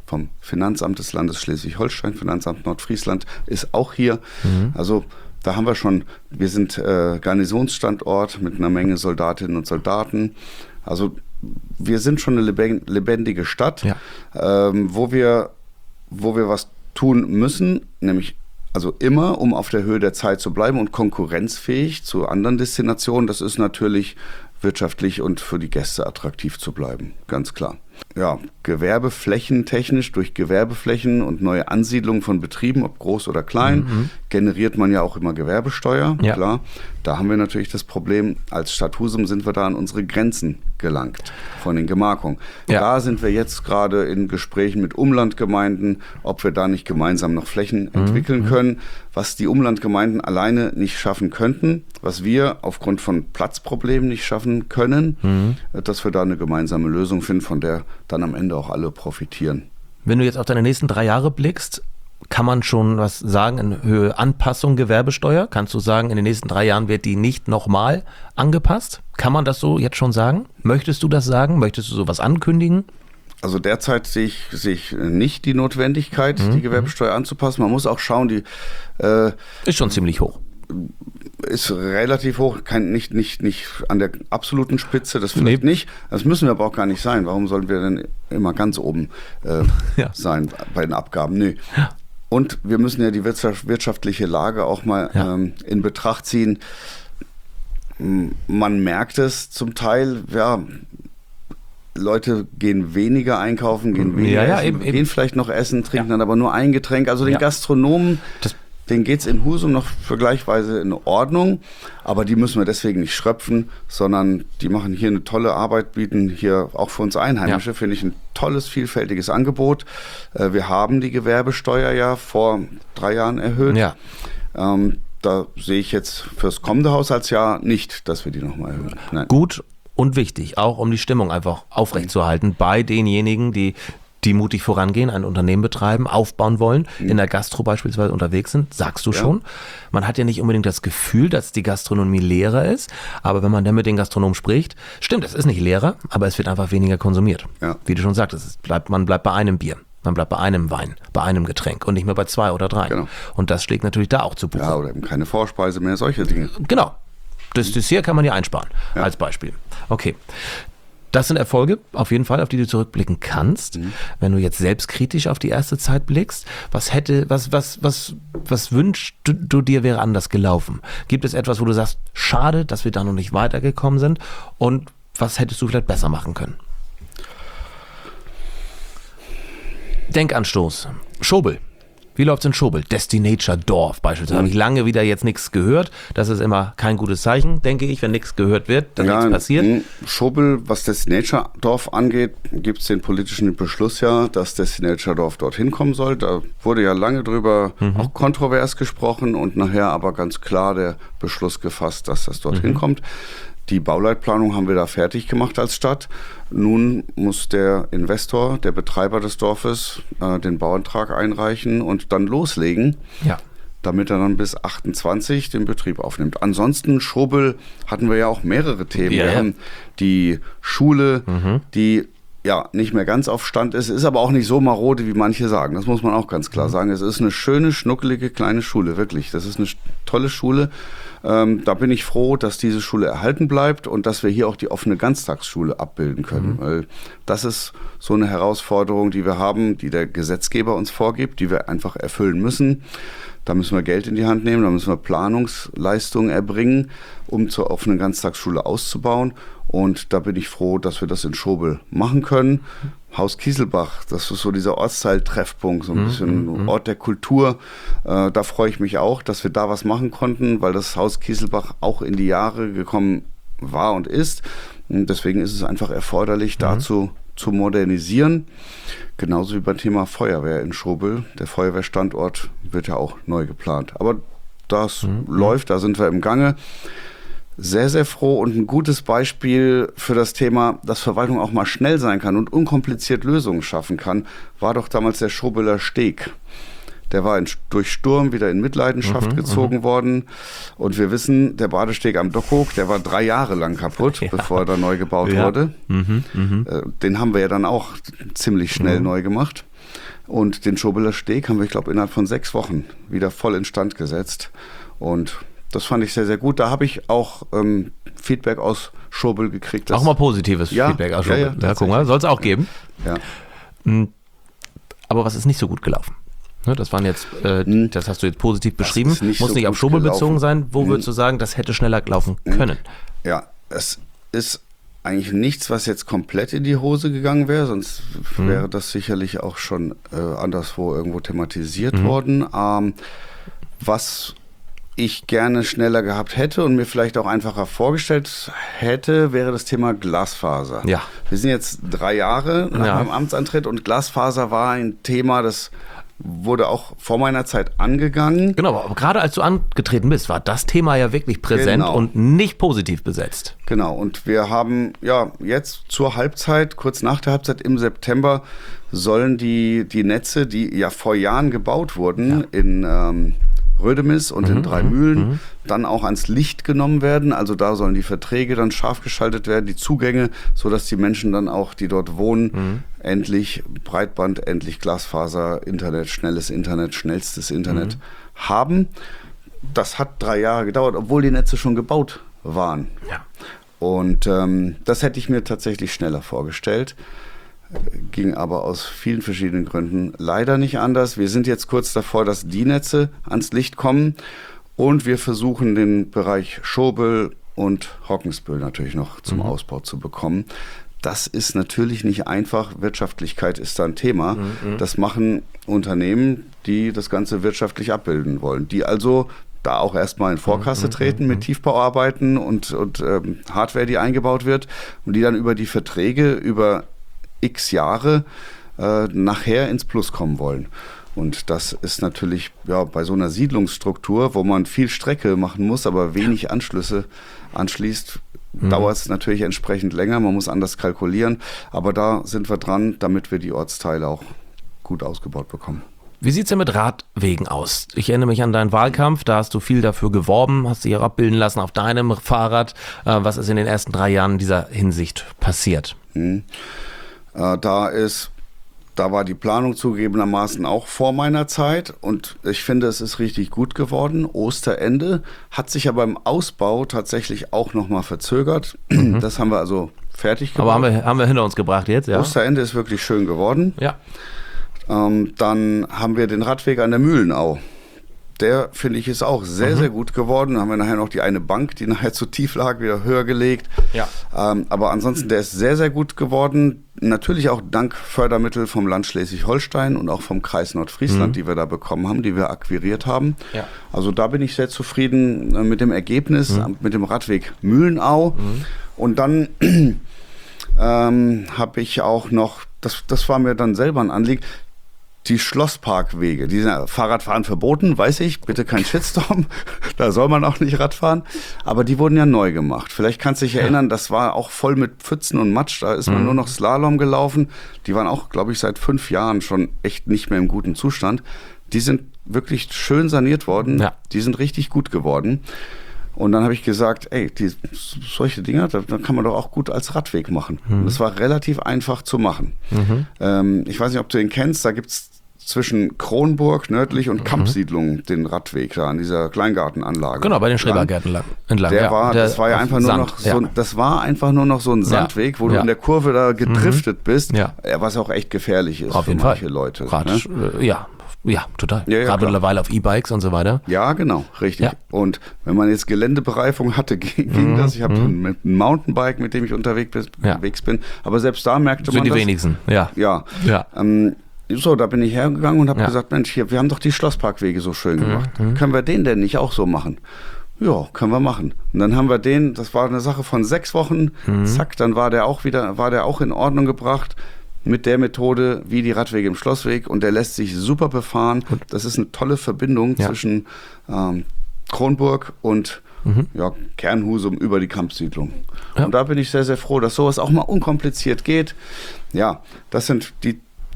vom Finanzamt des Landes Schleswig-Holstein, Finanzamt Nordfriesland ist auch hier. Mhm. Also da haben wir schon, wir sind äh, Garnisonsstandort mit einer Menge Soldatinnen und Soldaten. Also wir sind schon eine lebendige Stadt, ja. ähm, wo wir, wo wir was tun müssen, nämlich also immer, um auf der Höhe der Zeit zu bleiben und konkurrenzfähig zu anderen Destinationen. Das ist natürlich wirtschaftlich und für die Gäste attraktiv zu bleiben, ganz klar. Ja, Gewerbeflächen technisch durch Gewerbeflächen und neue Ansiedlungen von Betrieben, ob groß oder klein, mhm. generiert man ja auch immer Gewerbesteuer, ja. klar. Da haben wir natürlich das Problem, als Stadt Husum sind wir da an unsere Grenzen gelangt von den Gemarkungen. Ja. Da sind wir jetzt gerade in Gesprächen mit Umlandgemeinden, ob wir da nicht gemeinsam noch Flächen mhm. entwickeln können, was die Umlandgemeinden alleine nicht schaffen könnten, was wir aufgrund von Platzproblemen nicht schaffen können, mhm. dass wir da eine gemeinsame Lösung finden, von der dann am Ende auch alle profitieren. Wenn du jetzt auf deine nächsten drei Jahre blickst, kann man schon was sagen in Höhe Anpassung Gewerbesteuer? Kannst du sagen, in den nächsten drei Jahren wird die nicht nochmal angepasst? Kann man das so jetzt schon sagen? Möchtest du das sagen? Möchtest du sowas ankündigen? Also derzeit sehe ich, sehe ich nicht die Notwendigkeit, mhm. die Gewerbesteuer anzupassen. Man muss auch schauen, die äh, ist schon ziemlich hoch. Ist relativ hoch, kein, nicht, nicht, nicht an der absoluten Spitze, das vielleicht nee. nicht. Das müssen wir aber auch gar nicht sein. Warum sollen wir denn immer ganz oben äh, ja. sein bei den Abgaben? Nö. Ja. Und wir müssen ja die wirtschaftliche Lage auch mal ja. ähm, in Betracht ziehen. Man merkt es zum Teil, ja, Leute gehen weniger einkaufen, gehen weniger ja, ja, essen, eben, gehen eben. vielleicht noch essen, trinken ja. dann aber nur ein Getränk. Also den ja. Gastronomen, das denen geht es in Husum noch vergleichsweise in Ordnung, aber die müssen wir deswegen nicht schröpfen, sondern die machen hier eine tolle Arbeit, bieten hier auch für uns Einheimische, ja. finde ich, ein tolles, vielfältiges Angebot. Wir haben die Gewerbesteuer ja vor drei Jahren erhöht. Ja. Ähm, da sehe ich jetzt fürs kommende Haushaltsjahr nicht, dass wir die nochmal erhöhen. Nein. Gut und wichtig, auch um die Stimmung einfach aufrechtzuerhalten bei denjenigen, die die mutig vorangehen, ein Unternehmen betreiben, aufbauen wollen, mhm. in der Gastro beispielsweise unterwegs sind, sagst du ja. schon. Man hat ja nicht unbedingt das Gefühl, dass die Gastronomie leerer ist, aber wenn man dann mit den Gastronomen spricht, stimmt, es ist nicht leerer, aber es wird einfach weniger konsumiert. Ja. Wie du schon sagtest, es bleibt, man bleibt bei einem Bier, man bleibt bei einem Wein, bei einem Getränk und nicht mehr bei zwei oder drei. Genau. Und das schlägt natürlich da auch zu Buche. Ja, oder eben keine Vorspeise mehr, solche Dinge. Genau. Das Dessert kann man ja einsparen, ja. als Beispiel. Okay. Das sind Erfolge, auf jeden Fall, auf die du zurückblicken kannst. Mhm. Wenn du jetzt selbstkritisch auf die erste Zeit blickst, was hätte, was, was, was, was wünschst du, du dir wäre anders gelaufen? Gibt es etwas, wo du sagst, schade, dass wir da noch nicht weitergekommen sind? Und was hättest du vielleicht besser machen können? Denkanstoß. Schobel. Wie läuft's in Schobel? Destinature Dorf beispielsweise. Mhm. Habe ich lange wieder jetzt nichts gehört. Das ist immer kein gutes Zeichen, denke ich, wenn nichts gehört wird, dass ja, nichts passiert. In Schobel, was Destinature Dorf angeht, gibt es den politischen Beschluss ja, dass Destinature Dorf dorthin kommen soll. Da wurde ja lange drüber mhm. auch kontrovers gesprochen und nachher aber ganz klar der Beschluss gefasst, dass das dorthin mhm. kommt. Die Bauleitplanung haben wir da fertig gemacht als Stadt. Nun muss der Investor, der Betreiber des Dorfes, äh, den Bauantrag einreichen und dann loslegen, ja. damit er dann bis achtundzwanzig den Betrieb aufnimmt. Ansonsten, Schobel hatten wir ja auch mehrere Themen. Ja. Wir haben die Schule, mhm. die ja nicht mehr ganz auf Stand ist, ist aber auch nicht so marode, wie manche sagen. Das muss man auch ganz klar mhm. sagen. Es ist eine schöne, schnuckelige kleine Schule, wirklich. Das ist eine tolle Schule. Ähm, da bin ich froh, dass diese Schule erhalten bleibt und dass wir hier auch die offene Ganztagsschule abbilden können. Mhm. Weil das ist so eine Herausforderung, die wir haben, die der Gesetzgeber uns vorgibt, die wir einfach erfüllen müssen. Da müssen wir Geld in die Hand nehmen, da müssen wir Planungsleistungen erbringen, um zur offenen Ganztagsschule auszubauen. Und da bin ich froh, dass wir das in Schobel machen können. Haus Kieselbach, das ist so dieser Ortsteil-Treffpunkt, so ein bisschen mhm. Ort der Kultur. Äh, da freue ich mich auch, dass wir da was machen konnten, weil das Haus Kieselbach auch in die Jahre gekommen war und ist. Und deswegen ist es einfach erforderlich, mhm. dazu zu modernisieren. Genauso wie beim Thema Feuerwehr in Schobel. Der Feuerwehrstandort wird ja auch neu geplant. Aber das mhm. läuft, da sind wir im Gange. Sehr, sehr froh und ein gutes Beispiel für das Thema, dass Verwaltung auch mal schnell sein kann und unkompliziert Lösungen schaffen kann, war doch damals der Schobeler Steg. Der war in, durch Sturm wieder in Mitleidenschaft mhm, gezogen mhm. worden. Und wir wissen, der Badesteg am Dockhoek, der war drei Jahre lang kaputt, ja. bevor er da neu gebaut ja. wurde. Mhm, mh. Den haben wir ja dann auch ziemlich schnell mhm. neu gemacht. Und den Schobeler Steg haben wir, ich glaube, innerhalb von sechs Wochen wieder voll instand gesetzt. Und das fand ich sehr, sehr gut. Da habe ich auch ähm, Feedback aus Schobel gekriegt. Auch mal positives ja, Feedback aus Schobel. Ja, ja, ja, guck mal, soll es auch geben. Ja. Aber was ist nicht so gut gelaufen? Das waren jetzt, äh, das hast du jetzt positiv beschrieben. Nicht Muss so nicht auf Schobel gelaufen. bezogen sein. Wo hm. würdest du sagen, das hätte schneller laufen können? Ja, es ist eigentlich nichts, was jetzt komplett in die Hose gegangen wäre, sonst hm. wäre das sicherlich auch schon äh, anderswo irgendwo thematisiert hm. worden. Ähm, was ich gerne schneller gehabt hätte und mir vielleicht auch einfacher vorgestellt hätte, wäre das Thema Glasfaser. Ja. Wir sind jetzt drei Jahre nach ja. meinem Amtsantritt und Glasfaser war ein Thema, das wurde auch vor meiner Zeit angegangen. Genau, aber gerade als du angetreten bist, war das Thema ja wirklich präsent genau. und nicht positiv besetzt. Genau, und wir haben ja jetzt zur Halbzeit, kurz nach der Halbzeit im September, sollen die, die Netze, die ja vor Jahren gebaut wurden, ja. in ähm, Rödemis und mhm, in Dreimühlen, mhm. dann auch ans Licht genommen werden. Also da sollen die Verträge dann scharf geschaltet werden, die Zugänge, sodass die Menschen dann auch, die dort wohnen, mhm. endlich Breitband, endlich Glasfaser, Internet, schnelles Internet, schnellstes Internet mhm. haben. Das hat drei Jahre gedauert, obwohl die Netze schon gebaut waren. Ja. Und ähm, das hätte ich mir tatsächlich schneller vorgestellt. Ging aber aus vielen verschiedenen Gründen leider nicht anders. Wir sind jetzt kurz davor, dass die Netze ans Licht kommen und wir versuchen den Bereich Schobel und Hockensbüll natürlich noch zum mhm. Ausbau zu bekommen. Das ist natürlich nicht einfach. Wirtschaftlichkeit ist da ein Thema. Mhm. Das machen Unternehmen, die das Ganze wirtschaftlich abbilden wollen, die also da auch erstmal in Vorkasse treten mit Tiefbauarbeiten und, und ähm, Hardware, die eingebaut wird und die dann über die Verträge über x Jahre äh, nachher ins Plus kommen wollen. Und das ist natürlich ja, bei so einer Siedlungsstruktur, wo man viel Strecke machen muss, aber wenig Anschlüsse anschließt, mhm. dauert es natürlich entsprechend länger. Man muss anders kalkulieren. Aber da sind wir dran, damit wir die Ortsteile auch gut ausgebaut bekommen. Wie sieht es denn mit Radwegen aus? Ich erinnere mich an deinen Wahlkampf, da hast du viel dafür geworben, hast dich auch abbilden lassen auf deinem Fahrrad. Äh, was ist in den ersten drei Jahren in dieser Hinsicht passiert? Mhm. Da ist, da war die Planung zugegebenermaßen auch vor meiner Zeit und ich finde, es ist richtig gut geworden. Osterende hat sich aber im Ausbau tatsächlich auch nochmal verzögert. Mhm. Das haben wir also fertig gebaut. Aber haben wir, haben wir hinter uns gebracht jetzt, ja? Osterende ist wirklich schön geworden. Ja. Ähm, dann haben wir den Radweg an der Mühlenau. Der, finde ich, ist auch sehr, mhm. sehr gut geworden. Dann haben wir nachher noch die eine Bank, die nachher zu tief lag, wieder höher gelegt. Ja. Ähm, aber ansonsten, der ist sehr, sehr gut geworden. Natürlich auch dank Fördermittel vom Land Schleswig-Holstein und auch vom Kreis Nordfriesland, mhm. die wir da bekommen haben, die wir akquiriert haben. Ja. Also da bin ich sehr zufrieden äh, mit dem Ergebnis, mhm. mit dem Radweg Mühlenau. Mhm. Und dann ähm, habe ich auch noch, das, das war mir dann selber ein Anliegen, die Schlossparkwege, die sind Fahrradfahren verboten, weiß ich, bitte kein Shitstorm, da soll man auch nicht Radfahren, aber die wurden ja neu gemacht. Vielleicht kannst du dich erinnern, das war auch voll mit Pfützen und Matsch, da ist man mhm. nur noch Slalom gelaufen. Die waren auch, glaube ich, seit fünf Jahren schon echt nicht mehr im guten Zustand. Die sind wirklich schön saniert worden, ja. die sind richtig gut geworden. Und dann habe ich gesagt, ey, die, solche Dinger, da, da kann man doch auch gut als Radweg machen. Mhm. Und das war relativ einfach zu machen. Mhm. Ähm, ich weiß nicht, ob du den kennst, da gibt es zwischen Kronburg nördlich und Kampsiedlung den Radweg da an dieser Kleingartenanlage. Genau, bei den Schrebergärten entlang. Der ja, war, der das war ja einfach nur Sand, noch so, ja. das war einfach nur noch so ein Sandweg, wo ja. du ja. in der Kurve da gedriftet mhm. bist, ja. was auch echt gefährlich ist auf für jeden manche Fall. Leute. Grad, ne? äh, ja. Ja, total. Ja, ja, Gerade mittlerweile auf E-Bikes und so weiter. Ja, genau, richtig. Ja. Und wenn man jetzt Geländebereifung hatte, ging mhm. das. Ich habe mhm. ein Mountainbike, mit dem ich unterwegs bin, ja. unterwegs bin. Aber selbst da merkte Sind man die das. wenigsten, ja. Ja. ja. Ähm, So, da bin ich hergegangen und habe ja. gesagt, Mensch, hier, wir haben doch die Schlossparkwege so schön gemacht. Mhm. Können wir den denn nicht auch so machen? Ja, können wir machen. Und dann haben wir den, das war eine Sache von sechs Wochen, mhm. zack, dann war der auch wieder, war der auch in Ordnung gebracht mit der Methode wie die Radwege im Schlossweg und der lässt sich super befahren. Gut. Das ist eine tolle Verbindung ja. zwischen ähm, Kronburg und Mhm. ja, Kernhusum über die Kampsiedlung. Ja. Und da bin ich sehr, sehr froh, dass sowas auch mal unkompliziert geht. Ja, das sind die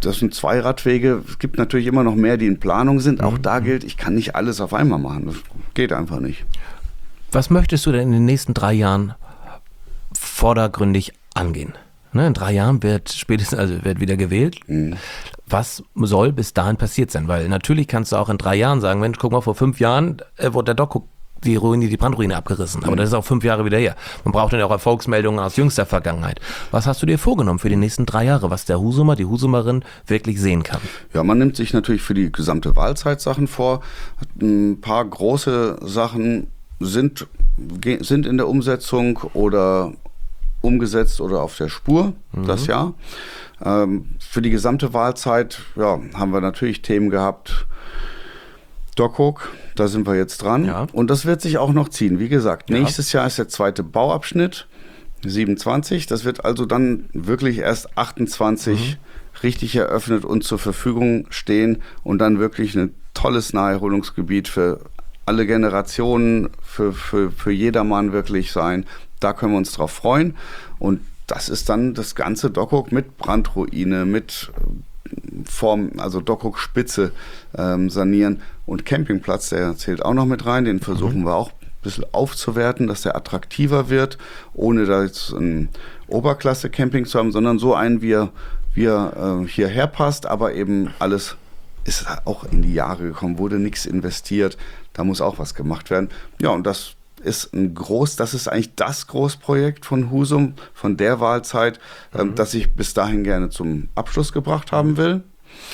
das sind zwei Radwege. Es gibt natürlich immer noch mehr, die in Planung sind. Auch da gilt, ich kann nicht alles auf einmal machen. Das geht einfach nicht. Was möchtest du denn in den nächsten drei Jahren vordergründig angehen? Ne, in drei Jahren wird spätestens, also wird wieder gewählt. Mhm. Was soll bis dahin passiert sein? Weil natürlich kannst du auch in drei Jahren sagen, Mensch, guck mal, vor fünf Jahren äh, wurde der Doku die Ruine, die Brandruine abgerissen. Aber mhm. das ist auch fünf Jahre wieder her. Man braucht dann ja auch Erfolgsmeldungen aus jüngster Vergangenheit. Was hast du dir vorgenommen für die nächsten drei Jahre, was der Husumer, die Husumerin wirklich sehen kann? Ja, man nimmt sich natürlich für die gesamte Wahlzeit Sachen vor. Ein paar große Sachen sind, sind in der Umsetzung oder umgesetzt oder auf der Spur, mhm. das Jahr. Ähm, für die gesamte Wahlzeit ja, haben wir natürlich Themen gehabt. Dokuk, da sind wir jetzt dran. Ja. Und das wird sich auch noch ziehen. Wie gesagt, ja. nächstes Jahr ist der zweite Bauabschnitt, siebenundzwanzig. Das wird also dann wirklich erst achtundzwanzig mhm. richtig eröffnet und zur Verfügung stehen und dann wirklich ein tolles Naherholungsgebiet für alle Generationen, für, für, für jedermann wirklich sein. Da können wir uns drauf freuen. Und das ist dann das ganze Dokuk mit Brandruine, mit Form, also Dokuk-Spitze ähm, sanieren. Und Campingplatz, der zählt auch noch mit rein. Den versuchen mhm. wir auch ein bisschen aufzuwerten, dass der attraktiver wird, ohne da jetzt ein Oberklasse-Camping zu haben, sondern so einen, wie er, wie er äh, hierher passt, aber eben alles ist auch in die Jahre gekommen, wurde nichts investiert. Da muss auch was gemacht werden. Ja, und das ist ein groß, das ist eigentlich das Großprojekt von Husum, von der Wahlzeit, mhm. ähm, das ich bis dahin gerne zum Abschluss gebracht haben will.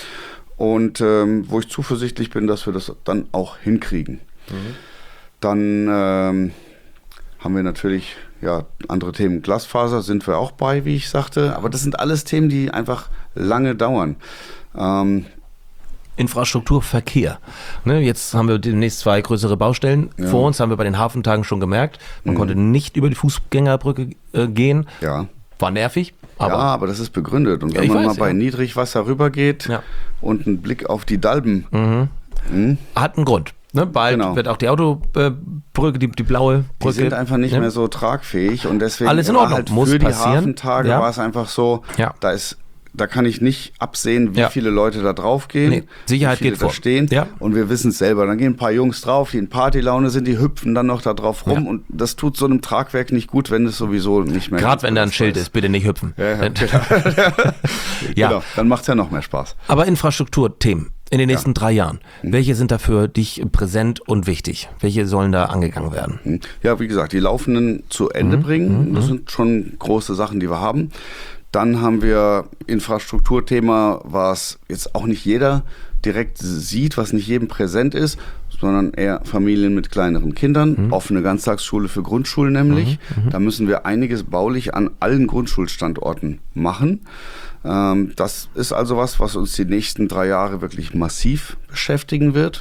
Und ähm, wo ich zuversichtlich bin, dass wir das dann auch hinkriegen. Mhm. Dann ähm, haben wir natürlich ja, andere Themen. Glasfaser sind wir auch bei, wie ich sagte. Aber das sind alles Themen, die einfach lange dauern. Ähm, Infrastruktur, Verkehr. Ne, jetzt haben wir demnächst zwei größere Baustellen ja. vor uns, haben wir bei den Hafentagen schon gemerkt. Man mhm. konnte nicht über die Fußgängerbrücke äh, gehen. Ja. War nervig. Aber ja, aber das ist begründet. Und wenn ja, man weiß, mal bei ja. Niedrigwasser rübergeht ja. und einen Blick auf die Dalben. Mhm. Mhm. Hat einen Grund. Ne, bald genau. wird auch die Autobrücke, die, die blaue Brücke. Die sind einfach nicht ne? mehr so tragfähig. Und deswegen alles in Ordnung. Halt Muss für passieren. die Hafentage ja. war es einfach so, ja. da ist Da kann ich nicht absehen, wie ja. viele Leute da drauf gehen. Nee, Sicherheit wie viele geht vor. Da stehen. Ja. Und wir wissen es selber. Dann gehen ein paar Jungs drauf, die in Partylaune sind, die hüpfen dann noch da drauf rum. Ja. Und das tut so einem Tragwerk nicht gut, wenn es sowieso nicht mehr Gerade wenn da ein Schild ist, bitte nicht hüpfen. Ja, ja, genau. ja. Genau, dann macht es ja noch mehr Spaß. Aber Infrastrukturthemen in den nächsten ja. drei Jahren, welche sind da für dich präsent und wichtig? Welche sollen da angegangen werden? Ja, wie gesagt, die laufenden zu Ende mhm. bringen. Das sind schon große Sachen, die wir haben. Dann haben wir Infrastrukturthema, was jetzt auch nicht jeder direkt sieht, was nicht jedem präsent ist, sondern eher Familien mit kleineren Kindern, mhm. offene Ganztagsschule für Grundschulen nämlich. Mhm. Da müssen wir einiges baulich an allen Grundschulstandorten machen. Ähm, das ist also was, was uns die nächsten drei Jahre wirklich massiv beschäftigen wird.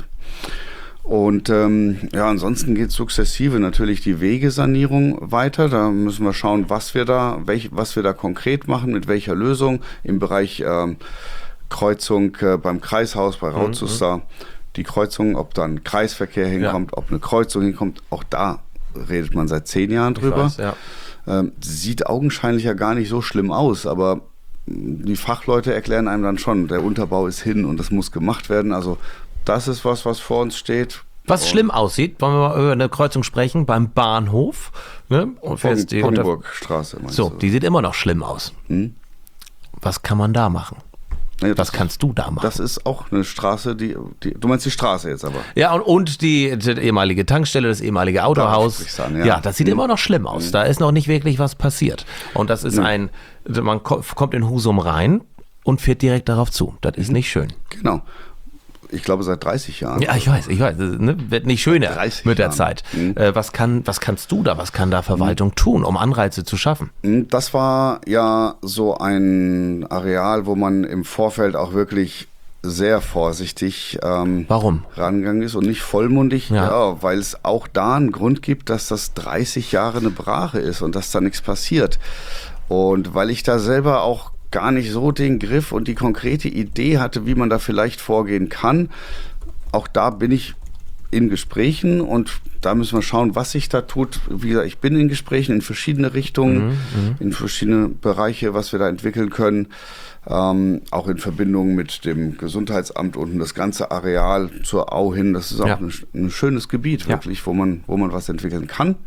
Und ähm, ja, ansonsten geht sukzessive natürlich die Wegesanierung weiter. Da müssen wir schauen, was wir da, welch, was wir da konkret machen, mit welcher Lösung im Bereich ähm, Kreuzung äh, beim Kreishaus, bei Rautzuster. Mhm. Die Kreuzung, ob da ein Kreisverkehr hinkommt, ja. ob eine Kreuzung hinkommt, auch da redet man seit zehn Jahren drüber. Ich weiß, ja. ähm, sieht augenscheinlich ja gar nicht so schlimm aus, aber die Fachleute erklären einem dann schon, der Unterbau ist hin und das muss gemacht werden. Also das ist was, was vor uns steht. Was und schlimm aussieht, wollen wir mal über eine Kreuzung sprechen, beim Bahnhof. Ne? Und fährst die Poggenburgstraße. So, du? Die sieht immer noch schlimm aus. Hm? Was kann man da machen? Ja, was kannst du da machen? Das ist auch eine Straße, die, die du meinst die Straße jetzt aber. Ja, und, und die, die ehemalige Tankstelle, das ehemalige Autohaus. An, ja. ja, das sieht hm. immer noch schlimm aus. Hm. Da ist noch nicht wirklich was passiert. Und das ist hm. ein, man kommt in Husum rein und fährt direkt darauf zu. Das ist hm. nicht schön. Genau. Ich glaube seit dreißig Jahren. Ja, ich weiß, ich weiß. Ne? Wird nicht schöner mit der Jahren. Zeit. Mhm. Äh, was, kann, was kannst du da, was kann da Verwaltung mhm. tun, um Anreize zu schaffen? Das war ja so ein Areal, wo man im Vorfeld auch wirklich sehr vorsichtig ähm, Warum? rangegangen ist und nicht vollmundig, ja. ja, weil es auch da einen Grund gibt, dass das dreißig Jahre eine Brache ist und dass da nichts passiert. Und weil ich da selber auch gar nicht so den Griff und die konkrete Idee hatte, wie man da vielleicht vorgehen kann. Auch da bin ich in Gesprächen und da müssen wir schauen, was sich da tut. Wie gesagt, ich bin in Gesprächen in verschiedene Richtungen, mhm, in verschiedene Bereiche, was wir da entwickeln können. Ähm, auch in Verbindung mit dem Gesundheitsamt und das ganze Areal zur Au hin. Das ist auch ja. ein, ein schönes Gebiet, wirklich, ja. wo man, wo man was entwickeln kann.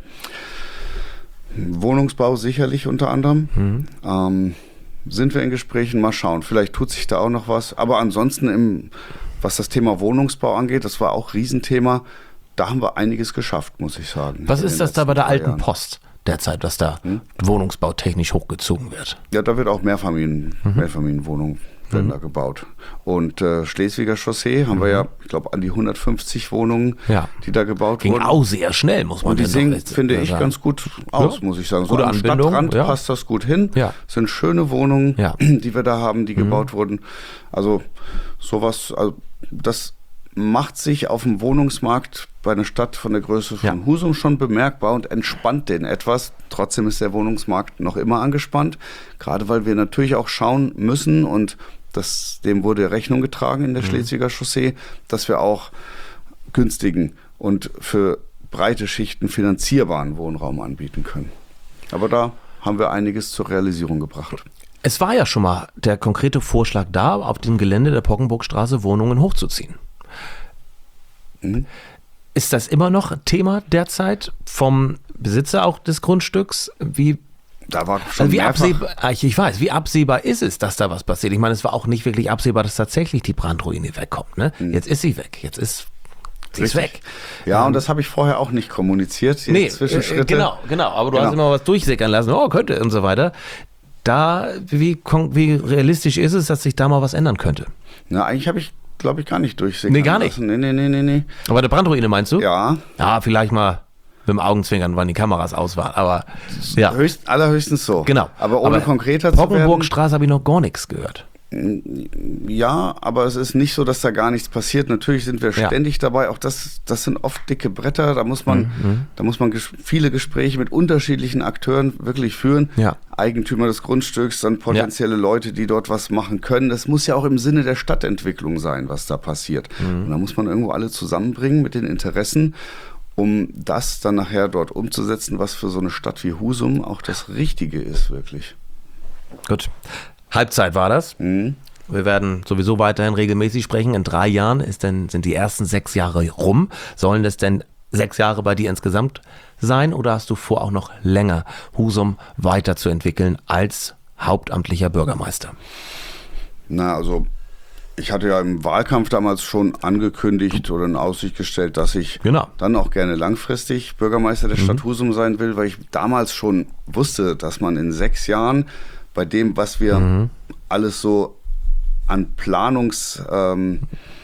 Wohnungsbau sicherlich unter anderem. Mhm. Ähm, sind wir in Gesprächen, mal schauen. Vielleicht tut sich da auch noch was. Aber ansonsten, im, was das Thema Wohnungsbau angeht, das war auch ein Riesenthema. Da haben wir einiges geschafft, muss ich sagen. Was ist das da bei der alten Post derzeit, was da hm? wohnungsbautechnisch hochgezogen wird? Ja, da wird auch Mehrfamilien, mhm. Mehrfamilienwohnungen werden mhm. da gebaut. Und äh, Schleswiger Chaussee haben mhm. wir ja, ich glaube, an die hundertfünfzig Wohnungen, ja. die da gebaut Ging wurden. Ging auch sehr schnell, muss man sagen. Und die sehen, finde ich, sagen. ganz gut aus, ja. muss ich sagen. So Gute am Anbindung, Stadtrand ja. passt das gut hin. Ja. Das sind schöne Wohnungen, ja. die wir da haben, die mhm. gebaut wurden. Also sowas, also das macht sich auf dem Wohnungsmarkt bei einer Stadt von der Größe von ja. Husum schon bemerkbar und entspannt den etwas. Trotzdem ist der Wohnungsmarkt noch immer angespannt, gerade weil wir natürlich auch schauen müssen und das, dem wurde Rechnung getragen in der mhm. Schleswiger Chaussee, dass wir auch günstigen und für breite Schichten finanzierbaren Wohnraum anbieten können. Aber da haben wir einiges zur Realisierung gebracht. Es war ja schon mal der konkrete Vorschlag da, auf dem Gelände der Poggenburgstraße Wohnungen hochzuziehen. Mhm. Ist das immer noch Thema derzeit vom Besitzer auch des Grundstücks? Wie, da war schon also wie absehbar, ich weiß, wie absehbar ist es, dass da was passiert? Ich meine, es war auch nicht wirklich absehbar, dass tatsächlich die Brandruine wegkommt. Ne? Mhm. Jetzt ist sie weg. Jetzt ist sie ist weg. Ja, ähm, und das habe ich vorher auch nicht kommuniziert. Die nee, Zwischenschritte. Genau, genau. Aber du genau. hast immer was durchsickern lassen. Oh, könnte und so weiter. Da, wie, wie realistisch ist es, dass sich da mal was ändern könnte? Na, eigentlich habe ich glaube ich, gar nicht durchsickern Nee, gar nicht. lassen. Nee, nee, nee, nee, nee. Aber der Brandruine meinst du? Ja. Ja, vielleicht mal mit dem Augenzwinkern, wann die Kameras aus waren. Aber ja. Höchst, allerhöchstens so. Genau. Aber ohne aber konkreter zu werden. Poggenburgstraße habe ich noch gar nichts gehört. Ja, aber es ist nicht so, dass da gar nichts passiert. Natürlich sind wir ja. ständig dabei. Auch das, das sind oft dicke Bretter. Da muss man, mhm. da muss man ges- viele Gespräche mit unterschiedlichen Akteuren wirklich führen. Ja. Eigentümer des Grundstücks, dann potenzielle ja. Leute, die dort was machen können. Das muss ja auch im Sinne der Stadtentwicklung sein, was da passiert. Mhm. Und da muss man irgendwo alle zusammenbringen mit den Interessen, um das dann nachher dort umzusetzen, was für so eine Stadt wie Husum auch das Richtige ist, wirklich. Gut. Halbzeit war das. Mhm. Wir werden sowieso weiterhin regelmäßig sprechen. In drei Jahren ist denn, sind die ersten sechs Jahre rum. Sollen das denn sechs Jahre bei dir insgesamt sein oder hast du vor, auch noch länger Husum weiterzuentwickeln als hauptamtlicher Bürgermeister? Na, also ich hatte ja im Wahlkampf damals schon angekündigt oder in Aussicht gestellt, dass ich genau. dann auch gerne langfristig Bürgermeister der Stadt mhm. Husum sein will, weil ich damals schon wusste, dass man in sechs Jahren bei dem, was wir mhm. alles so an Planungsvorhaben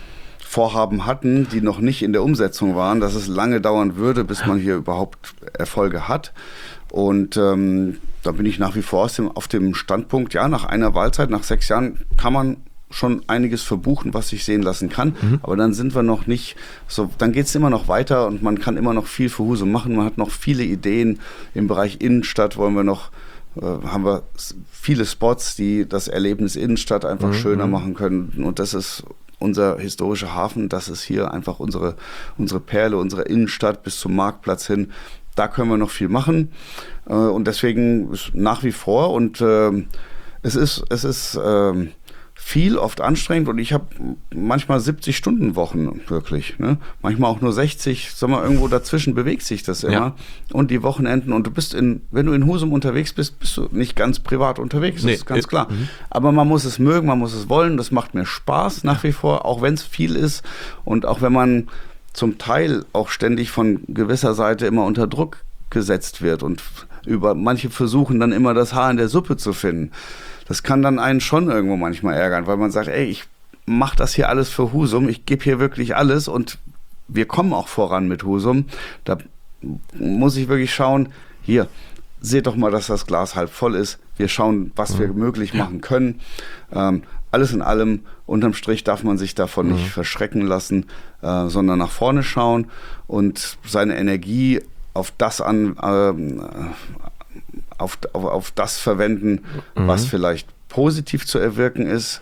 ähm, hatten, die noch nicht in der Umsetzung waren, dass es lange dauern würde, bis man hier überhaupt Erfolge hat. Und ähm, da bin ich nach wie vor aus dem, auf dem Standpunkt, ja, nach einer Wahlzeit, nach sechs Jahren kann man schon einiges verbuchen, was sich sehen lassen kann. Mhm. Aber dann sind wir noch nicht so, dann geht es immer noch weiter und man kann immer noch viel für Husum machen. Man hat noch viele Ideen im Bereich Innenstadt, wollen wir noch haben wir viele Spots, die das Erlebnis Innenstadt einfach mhm. schöner machen können. Und das ist unser historischer Hafen. Das ist hier einfach unsere, unsere Perle, unsere Innenstadt bis zum Marktplatz hin. Da können wir noch viel machen. Und deswegen ist nach wie vor. Und äh, es ist, es ist äh, viel, oft anstrengend. Und ich habe manchmal siebzig Stunden Wochen wirklich. Ne? Manchmal auch nur sechzig. Sag mal, irgendwo dazwischen bewegt sich das immer. Ja. Und die Wochenenden. Und du bist in, wenn du in Husum unterwegs bist, bist du nicht ganz privat unterwegs. Das nee. ist ganz klar. Mhm. Aber man muss es mögen, man muss es wollen. Das macht mir Spaß nach wie vor, auch wenn es viel ist. Und auch wenn man zum Teil auch ständig von gewisser Seite immer unter Druck gesetzt wird. Und über manche versuchen dann immer das Haar in der Suppe zu finden. Das kann dann einen schon irgendwo manchmal ärgern, weil man sagt, ey, ich mache das hier alles für Husum, ich gebe hier wirklich alles und wir kommen auch voran mit Husum. Da muss ich wirklich schauen, hier, seht doch mal, dass das Glas halb voll ist. Wir schauen, was mhm. wir möglich machen können. Ähm, alles in allem, unterm Strich darf man sich davon mhm. nicht verschrecken lassen, äh, sondern nach vorne schauen und seine Energie auf das an... Äh, Auf, auf, auf das verwenden, mhm. was vielleicht positiv zu erwirken ist.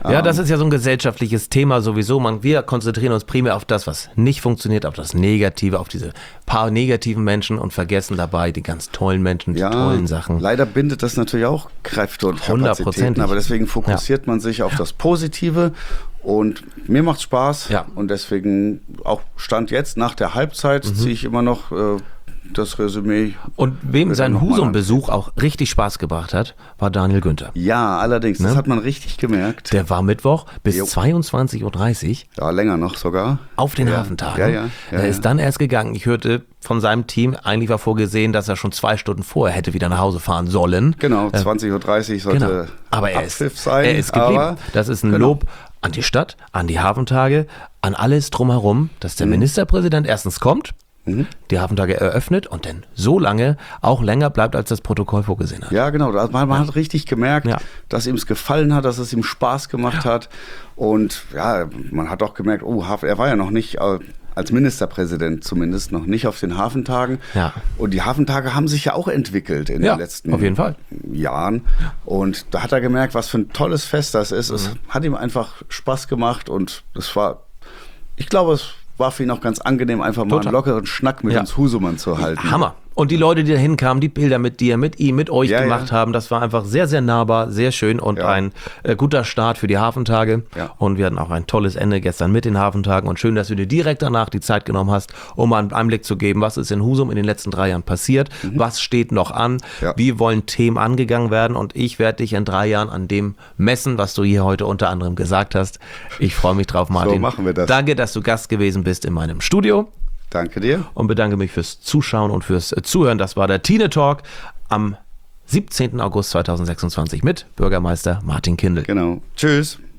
Ja, das ist ja so ein gesellschaftliches Thema sowieso. Man, wir konzentrieren uns primär auf das, was nicht funktioniert, auf das Negative, auf diese paar negativen Menschen und vergessen dabei die ganz tollen Menschen, die ja, tollen Sachen. Leider bindet das natürlich auch Kräfte und Kapazitäten, aber deswegen fokussiert ja. man sich auf das Positive. Und mir macht's Spaß ja. und deswegen auch Stand jetzt nach der Halbzeit mhm. ziehe ich immer noch äh, das Resümee. Und wem sein Husum-Besuch auch richtig Spaß gebracht hat, war Daniel Günther. Ja, allerdings, ne? Das hat man richtig gemerkt. Der war Mittwoch bis jo. zweiundzwanzig Uhr dreißig. Ja, länger noch sogar. Auf den ja. Hafentagen. Ja, ja, ja, er ist ja. dann erst gegangen. Ich hörte von seinem Team, eigentlich war vorgesehen, dass er schon zwei Stunden vorher hätte wieder nach Hause fahren sollen. Genau, zwanzig Uhr dreißig sollte genau. aber er Abpfiff ist, sein. Er ist geblieben. Aber das ist ein genau. Lob an die Stadt, an die Hafentage, an alles drumherum, dass der mhm. Ministerpräsident erstens kommt, mhm. die Hafentage eröffnet und dann so lange auch länger bleibt, als das Protokoll vorgesehen hat. Ja, genau. Man, man ja. hat richtig gemerkt, ja. dass ihm es gefallen hat, dass es ihm Spaß gemacht ja. hat. Und ja, man hat auch gemerkt, oh, er war ja noch nicht, als Ministerpräsident zumindest, noch nicht auf den Hafentagen. Ja. Und die Hafentage haben sich ja auch entwickelt in ja, den letzten auf jeden Fall. Jahren. Und da hat er gemerkt, was für ein tolles Fest das ist. Mhm. Es hat ihm einfach Spaß gemacht und es war, ich glaube, es war für ihn auch ganz angenehm, einfach mal Total. einen lockeren Schnack mit ja. uns Husumern zu halten. Hammer. Und die Leute, die da hinkamen, die Bilder mit dir, mit ihm, mit euch ja, gemacht ja. haben, das war einfach sehr, sehr nahbar, sehr schön und ja. ein äh, guter Start für die Hafentage. Ja. Und wir hatten auch ein tolles Ende gestern mit den Hafentagen und schön, dass du dir direkt danach die Zeit genommen hast, um mal einen Einblick zu geben, was ist in Husum in den letzten drei Jahren passiert, mhm. was steht noch an, ja. wie wollen Themen angegangen werden und ich werde dich in drei Jahren an dem messen, was du hier heute unter anderem gesagt hast. Ich freue mich drauf, Martin. So machen wir das. Danke, dass du Gast gewesen bist in meinem Studio. Danke dir. Und bedanke mich fürs Zuschauen und fürs Zuhören. Das war der Tine Talk am siebzehnten August zweitausendsechsundzwanzig mit Bürgermeister Martin Kindl. Genau. Tschüss.